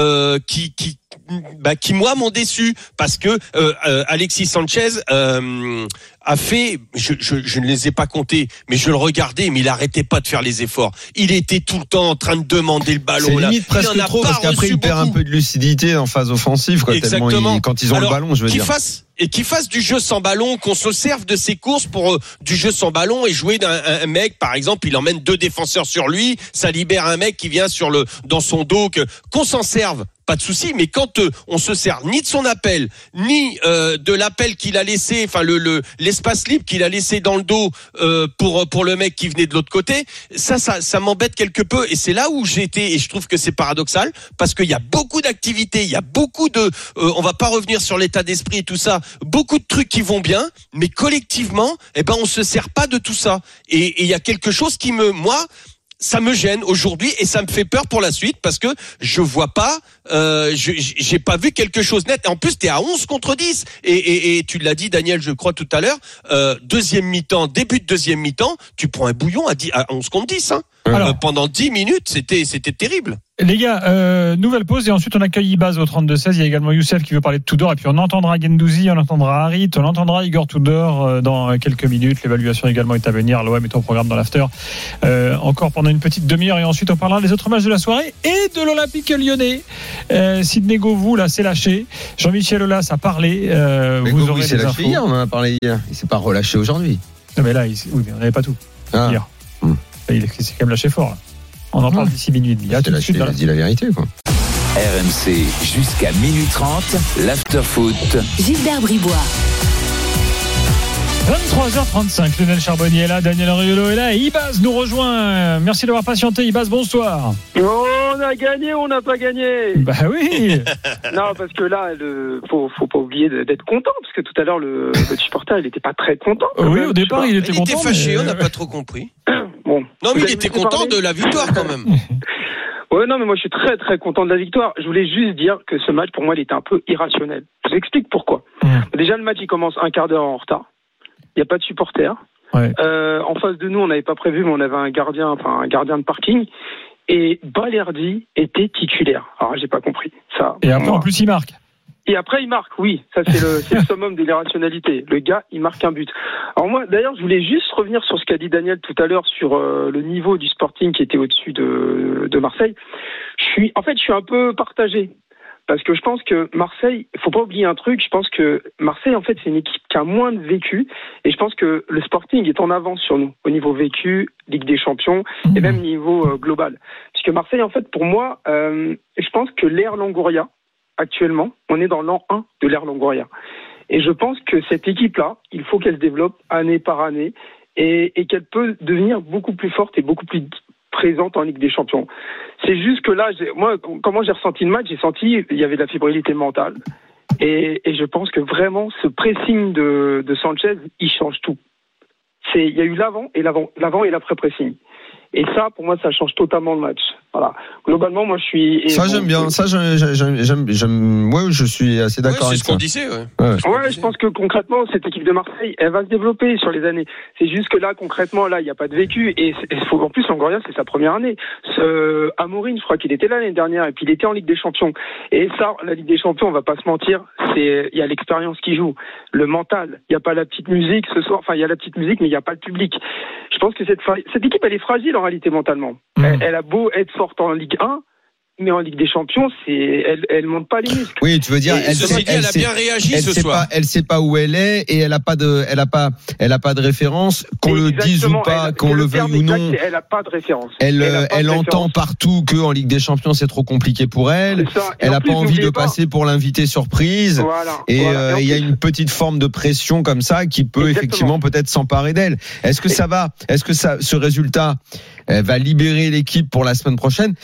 Qui moi m'ont déçu, parce que Alexis Sanchez a fait, je ne les ai pas comptés, mais je le regardais, mais il arrêtait pas de faire les efforts. Il était tout le temps en train de demander le ballon. C'est limite presque trop, parce qu'après il perd un peu de lucidité en phase offensive, quoi. Tellement quand ils ont le ballon, je veux dire. Qu'il fasse du jeu sans ballon, qu'on se serve de ses courses pour du jeu sans ballon, et jouer d'un mec, par exemple, il emmène 2 défenseurs sur lui, ça libère un mec qui vient dans son dos, qu'on s'en serve. Pas de souci, mais quand on se sert ni de son appel, ni de l'appel qu'il a laissé, enfin l'espace libre qu'il a laissé dans le dos pour le mec qui venait de l'autre côté, ça m'embête quelque peu, et c'est là où j'étais, et je trouve que c'est paradoxal, parce qu'il y a beaucoup d'activités, il y a beaucoup de on va pas revenir sur l'état d'esprit et tout ça, beaucoup de trucs qui vont bien, mais collectivement, on se sert pas de tout ça, et il y a quelque chose qui moi, ça me gêne aujourd'hui et ça me fait peur pour la suite parce que je vois pas, j'ai pas vu quelque chose net. Et en plus, t'es à 11 contre 10 et tu l'as dit, Daniel, je crois tout à l'heure. Deuxième mi-temps, début de deuxième mi-temps, tu prends un bouillon à 11 contre 10. Hein. Alors, pendant 10 minutes, c'était terrible. Les gars, nouvelle pause et ensuite on accueille Ibaz au 32-16. Il y a également Youssef qui veut parler de Tudor et puis on entendra Guendouzi, on entendra Harit, on entendra Igor Tudor dans quelques minutes. L'évaluation également est à venir. L'OM est au programme dans l'after encore pendant une petite demi-heure et ensuite on parlera des autres matchs de la soirée et de l'Olympique lyonnais. Sidney Govou là s'est lâché. Jean-Michel Aulas a parlé. Vous aurez des infos. Hier, on en a parlé hier. Il s'est pas relâché aujourd'hui. Non mais là, oui, mais on n'avait pas tout hier. Il s'est quand même lâché fort. Là. On en parle d'ici minuit et demi. Il a dit la vérité, quoi. RMC jusqu'à minuit 30, l'after-foot. Gilbert Bribois. 23h35, Lionel Charbonnier est là, Daniel Riolo est là et Ibaz nous rejoint. Merci d'avoir patienté, Ibaz, bonsoir. On a gagné ou on n'a pas gagné? Bah oui. Non, parce que là, faut pas oublier d'être content, parce que tout à l'heure, le supporter, il était pas très content. Oui, au départ, il était content. Il était fâché, on n'a pas trop compris. Bon. Non, mais il était content de la victoire quand même. Ouais, non, mais moi je suis très très content de la victoire. Je voulais juste dire que ce match, pour moi, il était un peu irrationnel. Je vous explique pourquoi. Déjà, le match, il commence un quart d'heure en retard. Il n'y a pas de supporters. Ouais. En face de nous, on n'avait pas prévu, mais on avait un gardien de parking. Et Balerdi était titulaire. Alors, j'ai pas compris ça. Et après, en plus, il marque. Et après, il marque, oui. Ça, c'est le summum de l'irrationalité. Le gars, il marque un but. Alors moi, d'ailleurs, je voulais juste revenir sur ce qu'a dit Daniel tout à l'heure sur le niveau du Sporting qui était au-dessus de Marseille. Je suis un peu partagé. Parce que je pense que Marseille, faut pas oublier un truc, je pense que Marseille, en fait, c'est une équipe qui a moins de vécu, et je pense que le Sporting est en avance sur nous, au niveau vécu, Ligue des Champions, et même niveau global. Parce que Marseille, en fait, pour moi, je pense que l'ère Longoria, actuellement, on est dans l'an 1 de l'ère Longoria. Et je pense que cette équipe-là, il faut qu'elle se développe année par année, et qu'elle peut devenir beaucoup plus forte et beaucoup plus présente en Ligue des Champions. C'est juste que là, moi, comment j'ai ressenti le match, j'ai senti il y avait de la fébrilité mentale. Et je pense que vraiment, ce pressing de Sanchez, il change tout. Il y a eu l'avant et l'après-pressing. Et ça, pour moi, ça change totalement le match. Voilà. Globalement, moi, je suis. Ça, j'aime bien. Ça, j'aime. Ouais, je suis assez d'accord avec ça. C'est ce qu'on disait, ouais. Ouais, je pense que concrètement, cette équipe de Marseille, elle va se développer sur les années. C'est juste que là, concrètement, là, il n'y a pas de vécu. Et en plus, Longoria, c'est sa première année. Amorine, je crois qu'il était là l'année dernière, et puis il était en Ligue des Champions. Et ça, la Ligue des Champions, on va pas se mentir, il y a l'expérience qui joue. Le mental. Il n'y a pas la petite musique ce soir. Enfin, il y a la petite musique, mais il n'y a pas le public. Je pense que cette équipe, elle est fragile en réalité mentalement. Elle a beau être forte en Ligue 1, mais en Ligue des Champions, elle monte pas les muscles. Oui, tu veux dire, elle a bien réagi ce soir. Elle sait pas où elle est et elle a pas de référence, qu'on le dise ou pas, qu'on le veuille ou non. Elle a pas de référence. Elle entend partout que en Ligue des Champions c'est trop compliqué pour elle. Elle a pas envie de passer pour l'invité surprise. Voilà. Et il y a une petite forme de pression comme ça qui peut effectivement peut-être s'emparer d'elle. Est-ce que ce résultat va libérer l'équipe pour la semaine prochaine?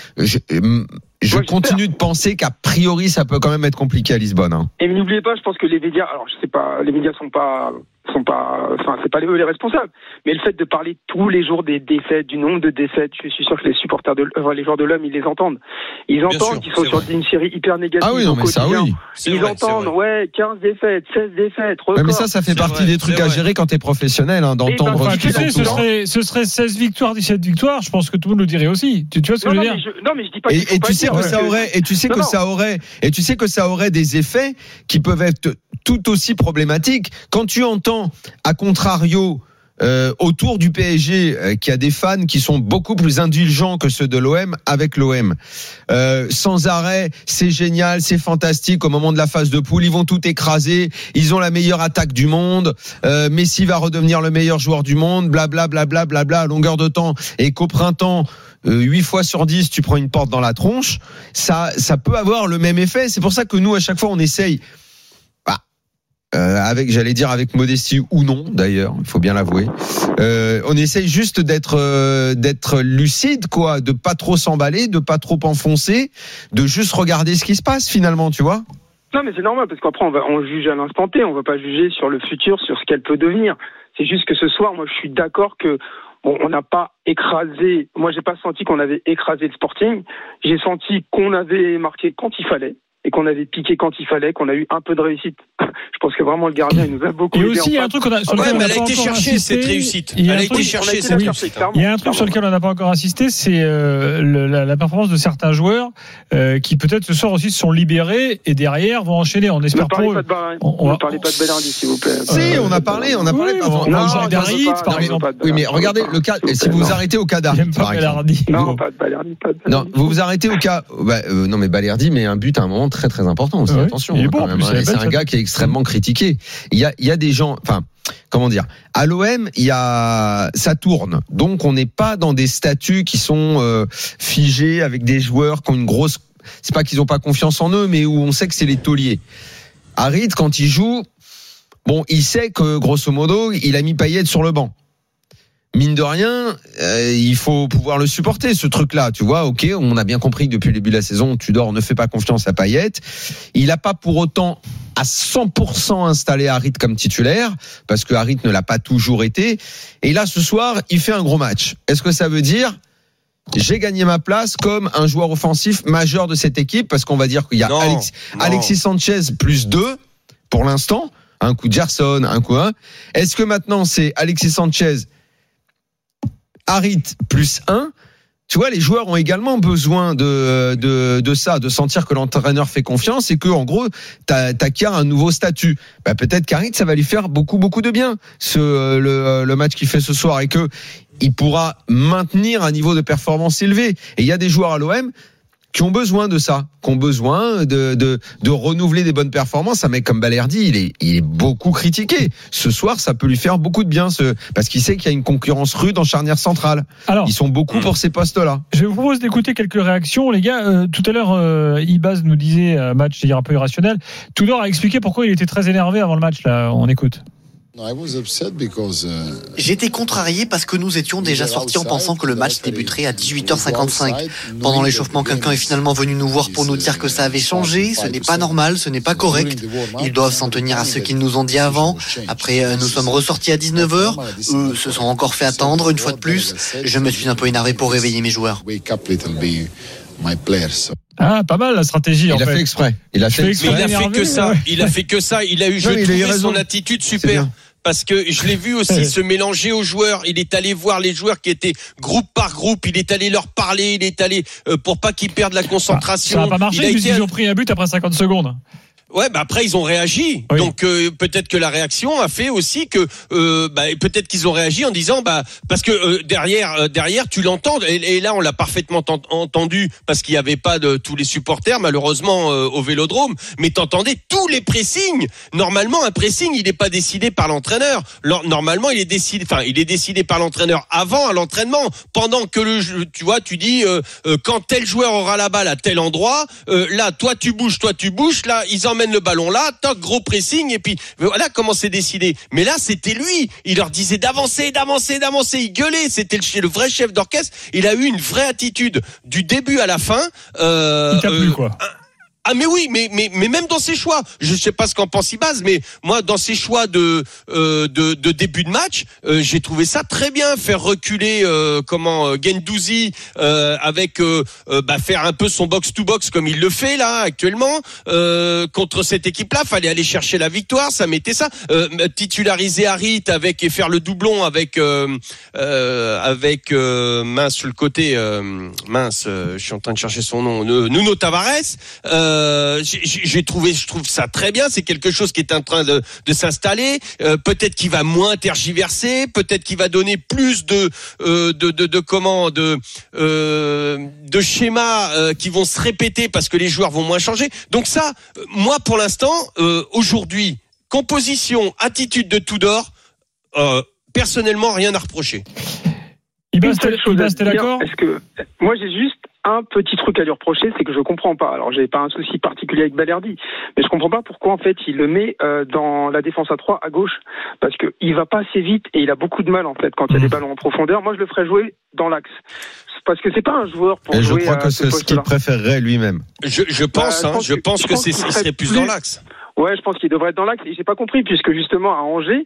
Je continue de penser qu'a priori ça peut quand même être compliqué à Lisbonne. Hein. Et n'oubliez pas, je pense que les médias, alors je sais pas, les médias sont pas, enfin c'est pas les responsables, mais le fait de parler tous les jours des défaites, du nombre de défaites, je suis sûr que les supporters les joueurs de l'homme, ils les entendent. Ils entendent qu'ils sont sur une série hyper négative. Ah oui, non mais ça oui. Ils entendent, 15 défaites, 16 défaites. Record. Ouais, mais ça fait partie des trucs à gérer quand t'es professionnel, hein, d'entendre. Tu sais, ce serait 16 victoires, 17 victoires. Je pense que tout le monde le dirait aussi. Tu vois ce que je veux dire? Non, mais je dis pas. Et tu sais que ça aurait des effets qui peuvent être tout aussi problématiques quand tu entends à contrario autour du PSG qui a des fans qui sont beaucoup plus indulgents que ceux de l'OM avec l'OM. Sans arrêt, c'est génial, c'est fantastique. Au moment de la phase de poule, ils vont tout écraser. Ils ont la meilleure attaque du monde. Messi va redevenir le meilleur joueur du monde. Blablabla, à longueur de temps. Et qu'au printemps, 8 fois sur 10, tu prends une porte dans la tronche. Ça peut avoir le même effet. C'est pour ça que nous, à chaque fois, on essaye. Avec modestie ou non d'ailleurs, il faut bien l'avouer. On essaye juste d'être lucide, quoi, de pas trop s'emballer, de pas trop enfoncer, de juste regarder ce qui se passe finalement, tu vois. Non mais c'est normal parce qu'après on juge à l'instant T, on va pas juger sur le futur, sur ce qu'elle peut devenir. C'est juste que ce soir, moi je suis d'accord que Bon, on n'a pas écrasé. Moi, j'ai pas senti qu'on avait écrasé le Sporting. J'ai senti qu'on avait marqué quand il fallait. Et qu'on avait piqué quand il fallait, qu'on a eu un peu de réussite. Je pense que vraiment le gardien il nous a beaucoup aidé. Et aussi il y a un truc sur lequel on n'a pas encore insisté. Cette réussite. Elle a été cherchée cette réussite. Il y a un truc sur lequel on n'a pas encore insisté, c'est la performance de certains joueurs qui peut-être ce soir aussi se sont libérés et derrière vont enchaîner. On espère pour eux. Ne parlez pas de Bellardi, s'il vous plaît. Si, on a parlé. Oui, mais regardez le cas. Si vous vous arrêtez au cas d'Harit, par exemple. Non, pas de Bellardi. Non, vous vous arrêtez au cas. Non, mais Bellardi met un but à un moment très très important aussi. Attention, c'est un gars qui est extrêmement critiqué. Il y a des gens, enfin, comment dire, à l'OM, ça tourne. Donc on n'est pas dans des statuts qui sont figés avec des joueurs qui ont une grosse, c'est pas qu'ils n'ont pas confiance en eux, mais où on sait que c'est les tauliers. Harit, quand il joue, bon, il sait que grosso modo, il a mis Payet sur le banc. Mine de rien, il faut pouvoir le supporter, ce truc-là. Tu vois, ok, on a bien compris que depuis le début de la saison, Tudor ne fait pas confiance à Payet. Il n'a pas pour autant à 100% installé Harit comme titulaire, parce que Harit ne l'a pas toujours été. Et là, ce soir, il fait un gros match. Est-ce que ça veut dire j'ai gagné ma place comme un joueur offensif majeur de cette équipe? Parce qu'on va dire qu'il y a Alexis Sanchez plus 2 pour l'instant, un coup de Gerson, un coup 1. Est-ce que maintenant c'est Alexis Sanchez, Harit plus 1, tu vois, les joueurs ont également besoin de ça, de sentir que l'entraîneur fait confiance et que, en gros, t'acquiers un nouveau statut. Peut-être qu'Harit, ça va lui faire beaucoup de bien, le match qu'il fait ce soir, et que il pourra maintenir un niveau de performance élevé. Et il y a des joueurs à l'OM qui ont besoin de ça, qui ont besoin de renouveler des bonnes performances. Un mec comme Bellardi, il est beaucoup critiqué. Ce soir, ça peut lui faire beaucoup de bien, parce qu'il sait qu'il y a une concurrence rude en charnière centrale. Alors, ils sont beaucoup pour ces postes-là. Je vous propose d'écouter quelques réactions, les gars. Tout à l'heure, Ibaz nous disait, match un peu irrationnel. Tudor a expliqué pourquoi il était très énervé avant le match. Là, on écoute. J'étais contrarié parce que nous étions déjà sortis en pensant que le match débuterait à 18h55. Pendant l'échauffement, quelqu'un est finalement venu nous voir pour nous dire que ça avait changé. Ce n'est pas normal, ce n'est pas correct. Ils doivent s'en tenir à ce qu'ils nous ont dit avant. Après, nous sommes ressortis à 19h. Eux se sont encore fait attendre une fois de plus. Je me suis un peu énervé pour réveiller mes joueurs. Ah, pas mal la stratégie. Il a fait exprès. Il a fait que ça. Il a fait que ça. Il a eu, je trouve, son attitude super. Parce que je l'ai vu aussi se mélanger aux joueurs. Il est allé voir les joueurs qui étaient groupe par groupe. Il est allé leur parler. Il est allé pour pas qu'ils perdent la concentration. Ça n'a pas marché puisqu'ils ont pris un but après 50 secondes. Ouais, après ils ont réagi. Oui. Donc peut-être que la réaction a fait aussi que peut-être qu'ils ont réagi en disant parce que derrière tu l'entends et là on l'a parfaitement entendu parce qu'il y avait pas de tous les supporters malheureusement au Vélodrome, mais t'entendais tous les pressings. Normalement un pressing il n'est pas décidé par l'entraîneur. Normalement il est décidé par l'entraîneur avant à l'entraînement, pendant que tu dis quand tel joueur aura la balle à tel endroit, là toi tu bouges, là ils emmènent le ballon là, toc, gros pressing, et puis voilà comment c'est décidé. Mais là, c'était lui. Il leur disait d'avancer. Il gueulait. C'était le vrai chef d'orchestre. Il a eu une vraie attitude du début à la fin. Il t'a plu, quoi. Ah mais oui, mais même dans ses choix, je sais pas ce qu'en pense Ibaz, mais moi dans ses choix de début de match, j'ai trouvé ça très bien, faire reculer Guendouzi avec faire un peu son box to box comme il le fait là actuellement contre cette équipe-là, fallait aller chercher la victoire, ça mettait ça, titulariser Harit et faire le doublon avec sur le côté je suis en train de chercher son nom, Nuno Tavares. Je trouve ça très bien. C'est quelque chose qui est en train de s'installer. Peut-être qu'il va moins tergiverser. Peut-être qu'il va donner plus de schémas qui vont se répéter parce que les joueurs vont moins changer. Donc ça, moi pour l'instant, aujourd'hui, composition, attitude de Tudor, personnellement rien à reprocher. Ibaz, t'es d'accord? Est-ce que moi j'ai juste un petit truc à lui reprocher, c'est que je comprends pas. Alors j'ai pas un souci particulier avec Bellardi, mais je comprends pas pourquoi en fait il le met dans la défense à 3 à gauche, parce que il va pas assez vite et il a beaucoup de mal en fait quand il y a des ballons en profondeur. Moi je le ferais jouer dans l'axe. Parce que c'est pas un joueur pour jouer. Je crois que c'est ce qu'il préférerait lui-même. Je pense que il serait plus dans l'axe. Ouais, je pense qu'il devrait être dans l'axe. Et j'ai pas compris puisque justement à Angers,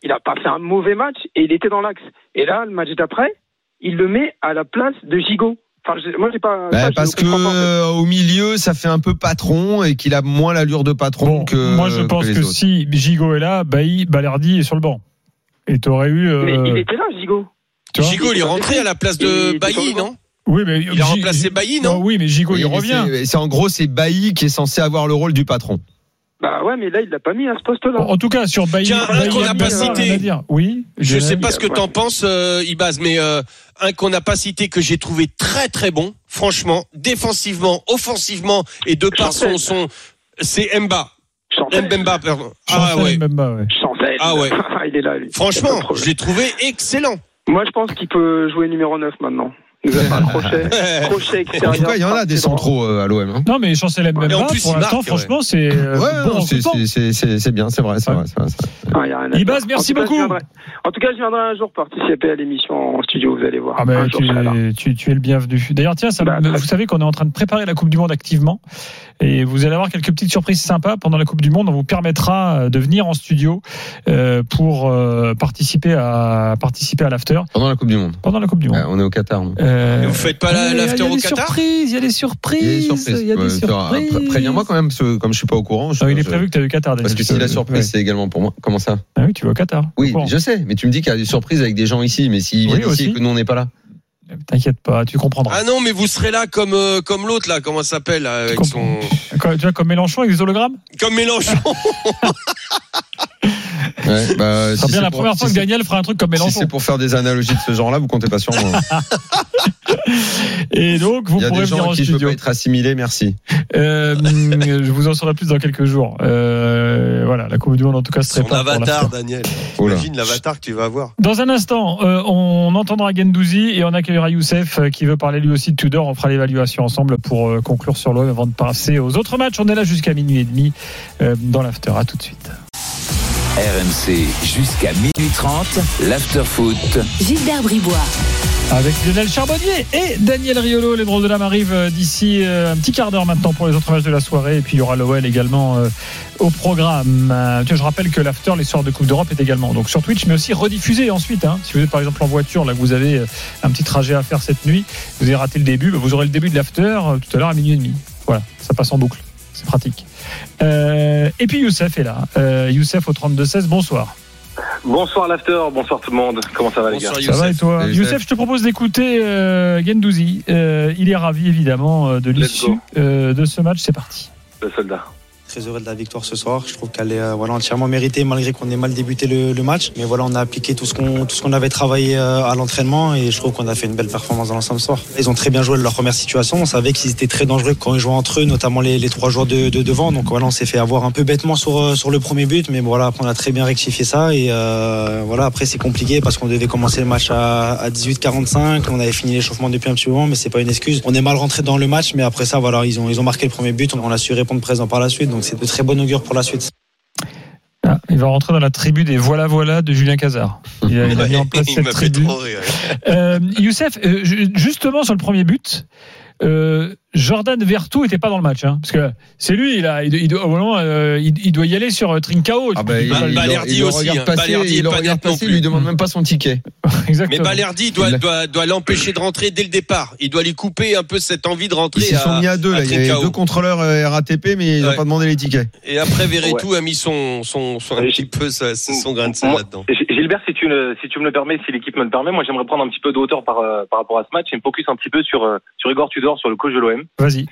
il n'a pas fait un mauvais match et il était dans l'axe. Et là, le match d'après, il le met à la place de Gigot. Enfin, moi, j'ai pas. Parce que au milieu, ça fait un peu patron et qu'il a moins l'allure de patron que. Moi, je pense que si Gigot est là, Balerdi est sur le banc. Et t'aurais eu. Mais il était là, Gigot. Gigot, il est rentré à la place de Bailly, non? Oui, mais il a remplacé Bailly, non? Oui, mais Gigot, il revient. C'est Bailly qui est censé avoir le rôle du patron. Bah ouais, mais là, il l'a pas mis à ce poste-là. En tout cas, sur Bailly. Tiens, un qu'on n'a pas cité. Oui. Je sais pas ce que t'en penses, Ibaz, mais un qu'on n'a pas cité que j'ai trouvé très très bon, franchement, défensivement, offensivement et de par son, c'est Mbemba, pardon. Mbemba, ouais. Chancel. Ah ouais. Il est là, lui. Franchement, je l'ai trouvé excellent. Moi, je pense qu'il peut jouer numéro 9 maintenant. Il va faire un crochet extérieur. En tout cas, il y en a des centraux à l'OM. Hein. Non, mais Chancel Mbemba, pour l'instant, franchement, c'est c'est bien, c'est vrai. Ibaz, merci beaucoup. En tout cas, je viendrai un jour participer à l'émission en studio, vous allez voir. Ah ben, tu es le bienvenu. D'ailleurs, tiens, vous savez qu'on est en train de préparer la Coupe du Monde activement. Et vous allez avoir quelques petites surprises sympas pendant la Coupe du Monde. On vous permettra de venir en studio pour participer à l'after. Pendant la Coupe du Monde. On est au Qatar. Et vous faites pas l'after au Qatar? Il y a des surprises. Préviens-moi quand même, parce que comme je suis pas au courant. Il est prévu que tu as eu Qatar. Parce que si la surprise, c'est également pour moi. Comment ça? Ah oui, tu vas au Qatar. Oui, je sais. Mais tu me dis qu'il y a des surprises avec des gens ici. Mais s'ils viennent ici et que nous on n'est pas là. T'inquiète pas, tu comprendras. Ah non, mais vous serez là comme l'autre là, comment ça s'appelle avec son. Tu vois, comme Mélenchon avec des hologrammes. Comme Mélenchon. Ouais, ça sera bien la première fois que Daniel fera un truc comme Mélenchon. Si c'est pour faire des analogies de ce genre-là, vous comptez pas sur moi. Et donc, vous pourrez venir en studio. Il y a des gens à qui je peux pas être assimilé, merci. Je vous en saurai plus dans quelques jours. Voilà, la Coupe du Monde en tout cas se prépare. Son avatar, Daniel. Imagine l'avatar que tu vas avoir. Dans un instant, on entendra Guendouzi et on accueillera Youssef qui veut parler lui aussi de Tudor. On fera l'évaluation ensemble pour conclure sur l'OM avant de passer aux autres matchs. On est là jusqu'à minuit et demi dans l'after. À tout de suite. RMC jusqu'à minuit 30, l'after-foot. Gilbert Bribois. Avec Lionel Charbonnier et Daniel Riolo. Les drôles de l'âme arrivent d'ici un petit quart d'heure maintenant pour les autres matchs de la soirée. Et puis il y aura l'OL également au programme. Je rappelle que l'after, les soirs de Coupe d'Europe, est également donc sur Twitch, mais aussi rediffusé ensuite. Si vous êtes par exemple en voiture, là que vous avez un petit trajet à faire cette nuit, vous avez raté le début, vous aurez le début de l'after tout à l'heure à minuit et demi. Voilà, ça passe en boucle. C'est pratique. Et puis Youssef est là. Youssef au 32-16, bonsoir. Bonsoir l'after, bonsoir tout le monde. Comment ça va les gars? Ça va et toi? Youssef, je te propose d'écouter Guendouzi. Il est ravi évidemment de l'issue de ce match. C'est parti. Le soldat. Très heureux de la victoire ce soir. Je trouve qu'elle est entièrement méritée malgré qu'on ait mal débuté le match. Mais voilà, on a appliqué tout ce qu'on avait travaillé à l'entraînement et je trouve qu'on a fait une belle performance dans l'ensemble ce soir. Ils ont très bien joué leur première situation. On savait qu'ils étaient très dangereux quand ils jouaient entre eux, notamment les trois joueurs de devant. Donc voilà, on s'est fait avoir un peu bêtement sur le premier but. Mais voilà, après on a très bien rectifié ça. Et voilà, après c'est compliqué parce qu'on devait commencer le match à 18h45. On avait fini l'échauffement depuis un petit moment, mais c'est pas une excuse. On est mal rentré dans le match, mais après ça, voilà, ils ont marqué le premier but. On a su répondre présent par la suite. Donc c'est de très bon augure pour la suite. Il va rentrer dans la tribu des voilà de Julien Cazard. Il a mis en place cette tribu. Youssef, justement sur le premier but, Jordan Vertou était pas dans le match, parce que c'est lui, il doit y aller sur Trincao. Balerdi aussi. Il le regarde passer, il lui demande même pas son ticket. Exactement. Mais Balerdi doit l'empêcher de rentrer dès le départ. Il doit lui couper un peu cette envie de rentrer. Ils se sont mis à deux. Il y a deux contrôleurs RATP, mais ils n'ont pas demandé les tickets. Et après, Verretou a mis son un petit peu son grain de sel là-dedans. Gilbert, si tu me le permets, si l'équipe me le permet, moi j'aimerais prendre un petit peu de hauteur par rapport à ce match et me focus un petit peu sur Igor Tudor, sur le coach de l'OM. Vas-y.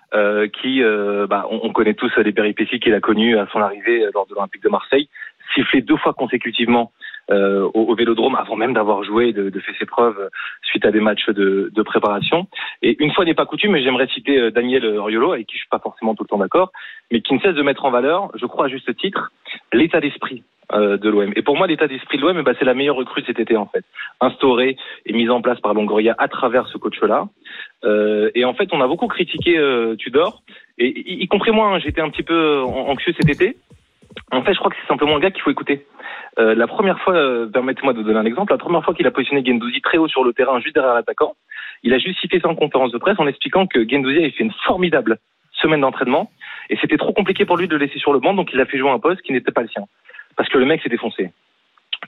On connaît tous les péripéties qu'il a connues à son arrivée lors de l'Olympique de Marseille, sifflé 2 fois consécutivement au Vélodrome avant même d'avoir joué, de fait ses preuves suite à des matchs de préparation. Et une fois n'est pas coutume, mais j'aimerais citer Daniel Riolo, avec qui je suis pas forcément tout le temps d'accord, mais qui ne cesse de mettre en valeur, je crois à juste titre, l'état d'esprit de l'OM. Et pour moi, l'état d'esprit de l'OM, c'est la meilleure recrue cet été en fait, instaurée et mise en place par Longoria à travers ce coach-là. Et en fait, on a beaucoup critiqué Tudor, et y compris moi, j'étais un petit peu anxieux cet été. En fait, je crois que c'est simplement un gars qu'il faut écouter. La première fois, permettez-moi de donner un exemple, la première fois qu'il a positionné Guendouzi très haut sur le terrain, juste derrière l'attaquant, il a juste cité ça en conférence de presse en expliquant que Guendouzi avait fait une formidable semaine d'entraînement, et c'était trop compliqué pour lui de le laisser sur le banc, donc il a fait jouer un poste qui n'était pas le sien. Parce que le mec s'est défoncé.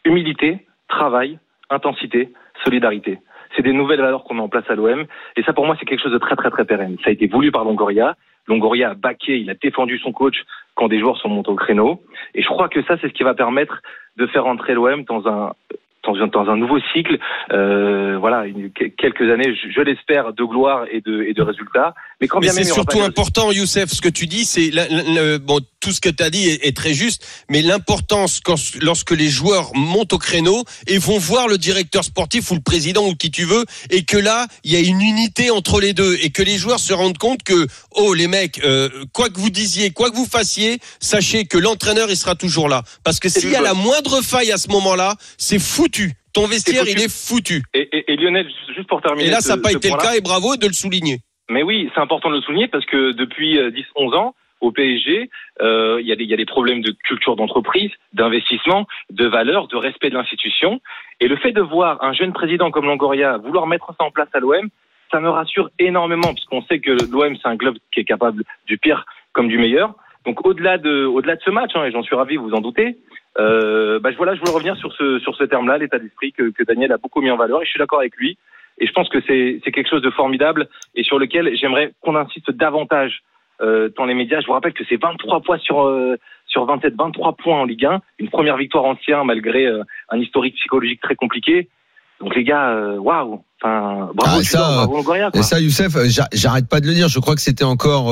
humilité, travail, intensité, solidarité. C'est des nouvelles valeurs qu'on met en place à l'OM. Et ça, pour moi, c'est quelque chose de très, très, très pérenne. Ça a été voulu par Longoria. Longoria a backé, il a défendu son coach quand des joueurs sont montés au créneau. Et je crois que ça, c'est ce qui va permettre de faire entrer l'OM dans un nouveau cycle, quelques années, je l'espère, de gloire et de résultats. Mais quand bien même, c'est surtout important, Youssef, ce que tu dis, c'est tout ce que tu as dit est très juste, mais l'importance lorsque les joueurs montent au créneau et vont voir le directeur sportif ou le président ou qui tu veux, et que là, il y a une unité entre les deux et que les joueurs se rendent compte que, les mecs, quoi que vous disiez, quoi que vous fassiez, sachez que l'entraîneur, il sera toujours là. Parce que s'il y a la moindre faille à ce moment-là, c'est foutu. Ton vestiaire, il est foutu. Et Lionel, juste pour terminer. Et là, ça n'a pas été le cas, et bravo de le souligner. Mais oui, c'est important de le souligner parce que depuis 10-11 ans, au PSG, il y a des problèmes de culture d'entreprise, d'investissement, de valeur, de respect de l'institution. Et le fait de voir un jeune président comme Longoria vouloir mettre ça en place à l'OM, ça me rassure énormément parce qu'on sait que l'OM, c'est un club qui est capable du pire comme du meilleur. Donc au-delà de ce match, et j'en suis ravi, vous en doutez, je voulais revenir sur ce terme-là, l'état d'esprit que Daniel a beaucoup mis en valeur, et je suis d'accord avec lui. Et je pense que c'est quelque chose de formidable et sur lequel j'aimerais qu'on insiste davantage dans les médias. Je vous rappelle que c'est 23 points sur 27, 23 points en Ligue 1, une première victoire en C1 malgré un historique psychologique très compliqué. Donc les gars, waouh, bravo Longoria. Et ça, Youssef, j'arrête pas de le dire. Je crois que c'était encore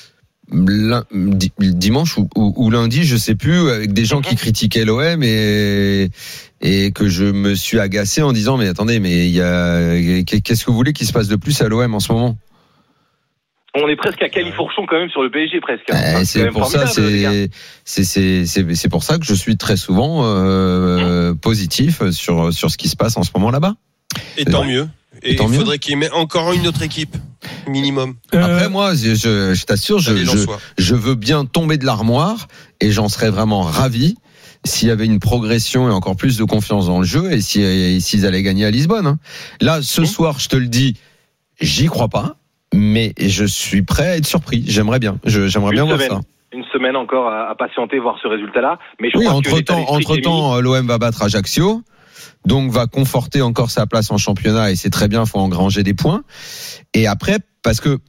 dimanche ou lundi, je sais plus, avec des gens qui critiquaient l'OM et que je me suis agacé en disant mais attendez, mais qu'est-ce que vous voulez qu'il se passe de plus à l'OM en ce moment? On est presque à Califourchon quand même sur le PSG presque. C'est pour ça, c'est pour ça que je suis très souvent positif sur ce qui se passe en ce moment là-bas. Et tant mieux. Et il faudrait qu'il y ait encore une autre équipe minimum. Après moi, je t'assure, je veux bien tomber de l'armoire et j'en serais vraiment ravi s'il y avait une progression et encore plus de confiance dans le jeu et s'ils allaient gagner à Lisbonne. Là, ce soir, je te le dis, j'y crois pas, mais je suis prêt à être surpris. J'aimerais bien voir ça. Une semaine encore à patienter, voir ce résultat-là. Mais je crois entre-temps, l'OM va battre Ajaccio. Donc va conforter encore sa place en championnat et c'est très bien, faut engranger des points. Et après parce que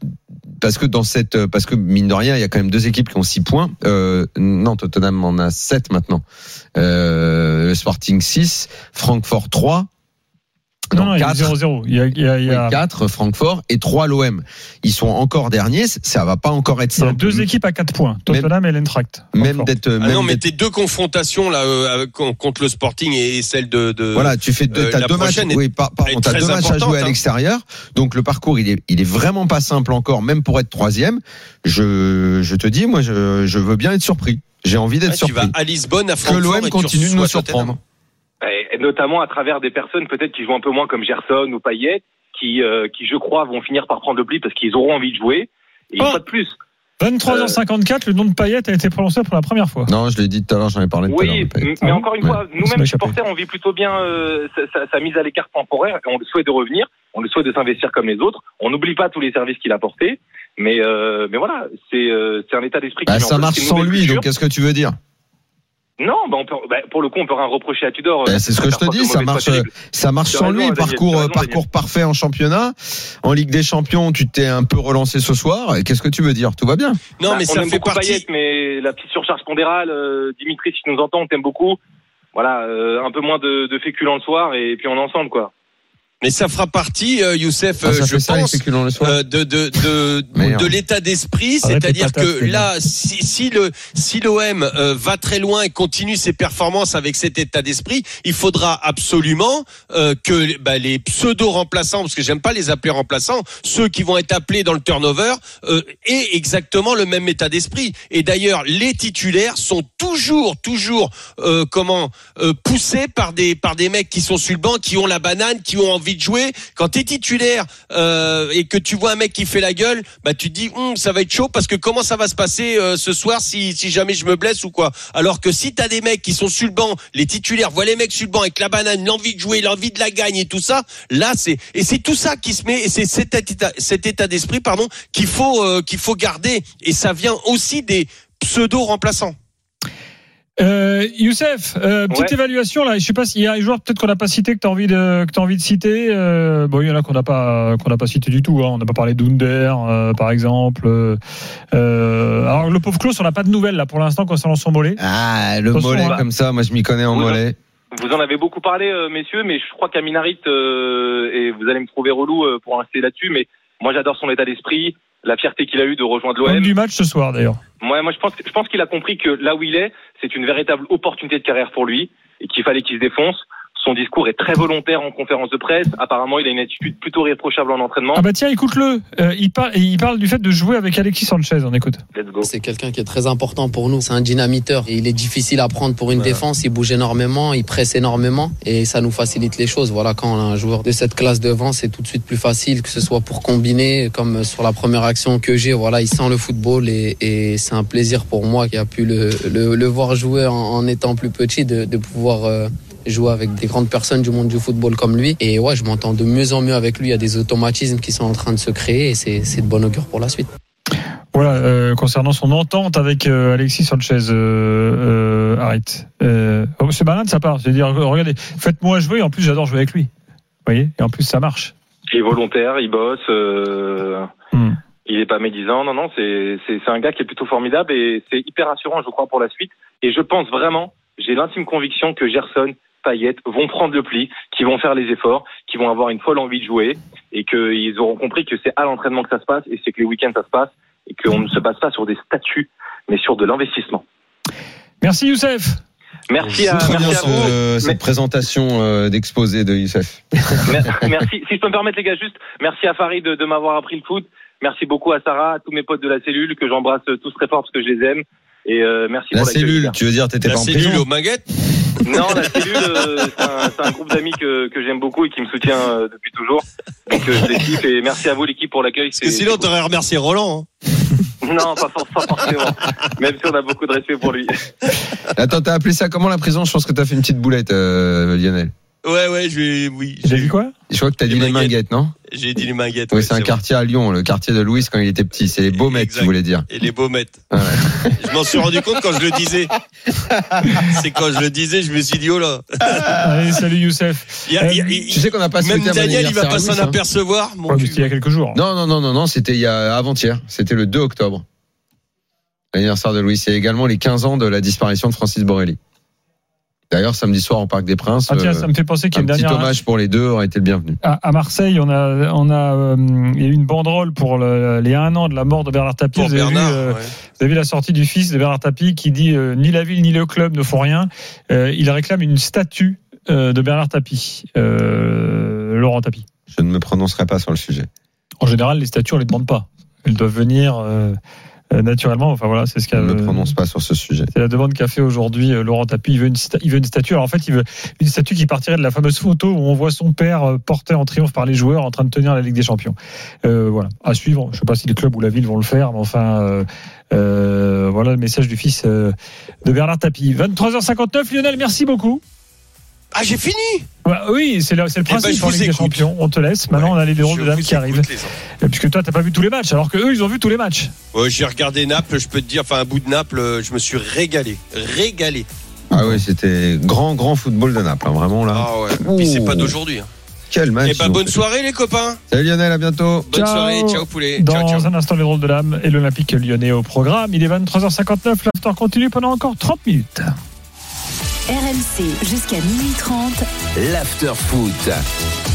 mine de rien, il y a quand même deux équipes qui ont 6 points. Non, Tottenham en a 7 maintenant. Le Sporting 6, Francfort 3. Non, 4, il y a 0-0. Il y a 4 Francfort et 3 l'OM. Ils sont encore derniers, ça va pas encore être simple. Il y a 2 équipes à 4 points, Tottenham et l'Eintracht. Mais tes 2 confrontations là contre le Sporting et celle de voilà, tu fais t'as 2 matchs, t'as 2 matchs à jouer à l'extérieur. Donc le parcours il est vraiment pas simple encore, même pour être 3e. Je te dis, moi je veux bien être surpris. J'ai envie d'être surpris. Tu vas à Lisbonne, à Francfort, que l'OM continue de nous surprendre. Et notamment à travers des personnes peut-être qui jouent un peu moins comme Gerson ou Payet, qui je crois vont finir par prendre le pli parce qu'ils auront envie de jouer. Et pas de plus. 23h54, le nom de Payet a été prononcé pour la première fois. Non, je l'ai dit tout à l'heure, j'en ai parlé tout à l'heure. Oui, mais encore une fois, nous-mêmes supporters, on vit plutôt bien sa mise à l'écart temporaire. Et on le souhaite de revenir, on le souhaite de s'investir comme les autres. On n'oublie pas tous les services qu'il a apportés. Mais voilà, c'est un état d'esprit qui ça marche sans lui, donc qu'est-ce que tu veux dire? Non, pour le coup, on peut rien reprocher à Tudor. C'est ce que je te dis, ça marche sans lui. Parcours parfait en championnat. En Ligue des Champions, tu t'es un peu relancé ce soir. Qu'est-ce que tu veux dire? Tout va bien. Non, mais ça fait partie. Payet, mais la petite surcharge pondérale, Dimitri, si tu nous entends, on t'aime beaucoup. Voilà, un peu moins de féculents le soir et puis on est ensemble, quoi. Mais ça fera partie, Youssef, je pense, de l'état d'esprit, c'est-à-dire que là, si l'OM va très loin et continue ses performances avec cet état d'esprit, il faudra absolument que les pseudo-remplaçants, parce que j'aime pas les appeler remplaçants, ceux qui vont être appelés dans le turnover, aient exactement le même état d'esprit. Et d'ailleurs, les titulaires sont toujours poussés par des mecs qui sont sur le banc, qui ont la banane, qui ont envie de jouer. Quand t'es titulaire et que tu vois un mec qui fait la gueule, tu te dis ça va être chaud parce que comment ça va se passer ce soir si jamais je me blesse ou quoi. Alors que si t'as des mecs qui sont sur le banc, les titulaires voient les mecs sur le banc avec la banane, l'envie de jouer, l'envie de la gagne et tout ça, là c'est tout ça qui se met et c'est cet état d'esprit qu'il faut garder et ça vient aussi des pseudo remplaçants. Youssef, petite évaluation là. Je sais pas s'il y a un joueur peut-être qu'on n'a pas cité que t'as envie de citer. Bon, il y en a qu'on n'a pas cité du tout. Hein. On n'a pas parlé d'Under, par exemple. Alors le pauvre Klaus, on n'a pas de nouvelles là pour l'instant concernant son mollet. Ah, le mollet comme ça, moi je m'y connais en mollet. Vous en avez beaucoup parlé, messieurs, mais je crois qu'Aminarit, et vous allez me trouver relou pour insister là-dessus, mais moi j'adore son état d'esprit, la fierté qu'il a eue de rejoindre l'OM. Comme du match ce soir d'ailleurs. Moi je pense qu'il a compris que là où il est, c'est une véritable opportunité de carrière pour lui et qu'il fallait qu'il se défonce. Son discours est très volontaire en conférence de presse. Apparemment, il a une attitude plutôt irréprochable en entraînement. Ah bah tiens, écoute-le. Il parle du fait de jouer avec Alexis Sanchez. On écoute. Let's go. C'est quelqu'un qui est très important pour nous. C'est un dynamiteur. Et il est difficile à prendre pour une défense. Il bouge énormément, il presse énormément et ça nous facilite les choses. Voilà, quand on a un joueur de cette classe devant, c'est tout de suite plus facile, que ce soit pour combiner, comme sur la première action que j'ai. Voilà, il sent le football et c'est un plaisir pour moi qui a pu le voir jouer en étant plus petit, de pouvoir jouer avec des grandes personnes du monde du football comme lui. Et ouais, je m'entends de mieux en mieux avec lui. Il y a des automatismes qui sont en train de se créer et c'est de bon augure pour la suite. Voilà, concernant son entente avec Alexis Sanchez, arrête. C'est malin de sa part. C'est-à-dire, regardez, faites-moi jouer. En plus, j'adore jouer avec lui. Vous voyez ? Et en plus, ça marche. Il est volontaire, il bosse. Il est pas médisant. Non, c'est un gars qui est plutôt formidable et c'est hyper rassurant, je crois, pour la suite. Et je pense vraiment, j'ai l'intime conviction que Gerson, Payet vont prendre le pli, qu'ils vont faire les efforts, qu'ils vont avoir une folle envie de jouer et qu'ils auront compris que c'est à l'entraînement que ça se passe et c'est que les week-ends ça se passe et qu'on ne se base pas sur des statuts mais sur de l'investissement. Merci Youssef. Merci à vous. Cette présentation d'exposé de Youssef. Merci. Si je peux me permettre les gars, juste merci à Farid de m'avoir appris le foot. Merci beaucoup à Sarah, à tous mes potes de la cellule que j'embrasse tous très fort parce que je les aime. Et merci la pour la cellule, tu veux dire t'étais pas en prison? La cellule aux maguettes? Non, la cellule, c'est un groupe d'amis que j'aime beaucoup et qui me soutient depuis toujours. Donc je les kiffe et merci à vous l'équipe pour l'accueil. Parce que sinon t'aurais remercié Roland. Non, pas forcément. Même si on a beaucoup de respect pour lui. Attends, t'as appelé ça comment la prison? Je pense que t'as fait une petite boulette, Lionel. Ouais, oui. J'ai vu quoi? Je crois que t'as dit les Minguettes, non? J'ai dit les Minguettes. Oui, c'est un quartier à Lyon, le quartier de Louis quand il était petit. C'est les Baumettes, tu voulais dire. Et les Baumettes. Ouais. Je m'en suis rendu compte quand je le disais. C'est quand je le disais, je me suis dit, oh là. Allez, salut Youssef. Tu sais qu'on n'a pas même Daniel, il va pas s'en apercevoir. C'était il y a quelques jours. Non, c'était avant-hier. C'était le 2 octobre. L'anniversaire de Louis. C'est également les 15 ans de la disparition de Francis Borrelli. D'ailleurs, samedi soir au Parc des Princes. Ah tiens, ça me fait penser qu'il y a une dernière. Un petit hommage pour les deux aurait été le bienvenu. À Marseille, il y a eu une banderole pour les 1 an de la mort de Bernard Tapie. Vous avez vu la sortie du fils de Bernard Tapie qui dit ni la ville ni le club ne font rien. Il réclame une statue de Bernard Tapie, Laurent Tapie. Je ne me prononcerai pas sur le sujet. En général, les statues, on les demande pas. Elles doivent venir. Naturellement, enfin voilà, c'est ce qu'elle. Ne me prononce pas sur ce sujet. C'est la demande qu'a fait aujourd'hui Laurent Tapie. Il veut une statue. Alors en fait, il veut une statue qui partirait de la fameuse photo où on voit son père porté en triomphe par les joueurs en train de tenir la Ligue des Champions. Voilà, à suivre. Je ne sais pas si les clubs ou la ville vont le faire, mais enfin, voilà le message du fils de Bernard Tapie. 23h59, Lionel, merci beaucoup. Ah, j'ai fini. Oui, c'est le principe pour les Ligue des Champions. On te laisse. Maintenant, on a les deux rôles de dames qui arrivent. Puisque toi, t'as pas vu tous les matchs, alors que eux, ils ont vu tous les matchs. Ouais, j'ai regardé Naples. Je peux te dire, un bout de Naples, je me suis régalé. Ah oui, c'était grand football de Naples, hein, vraiment là. Ah ouais. Puis c'est pas d'aujourd'hui. Quel match. Bonne soirée les copains. Salut Lionel, à bientôt. Bonne soirée, ciao poulet. Dans ciao. Un instant, les drôles de l'âme et l'Olympique lyonnais au programme. Il est 23h59. L'after continue pendant encore 30 minutes. RMC jusqu'à 12h30. L'after foot.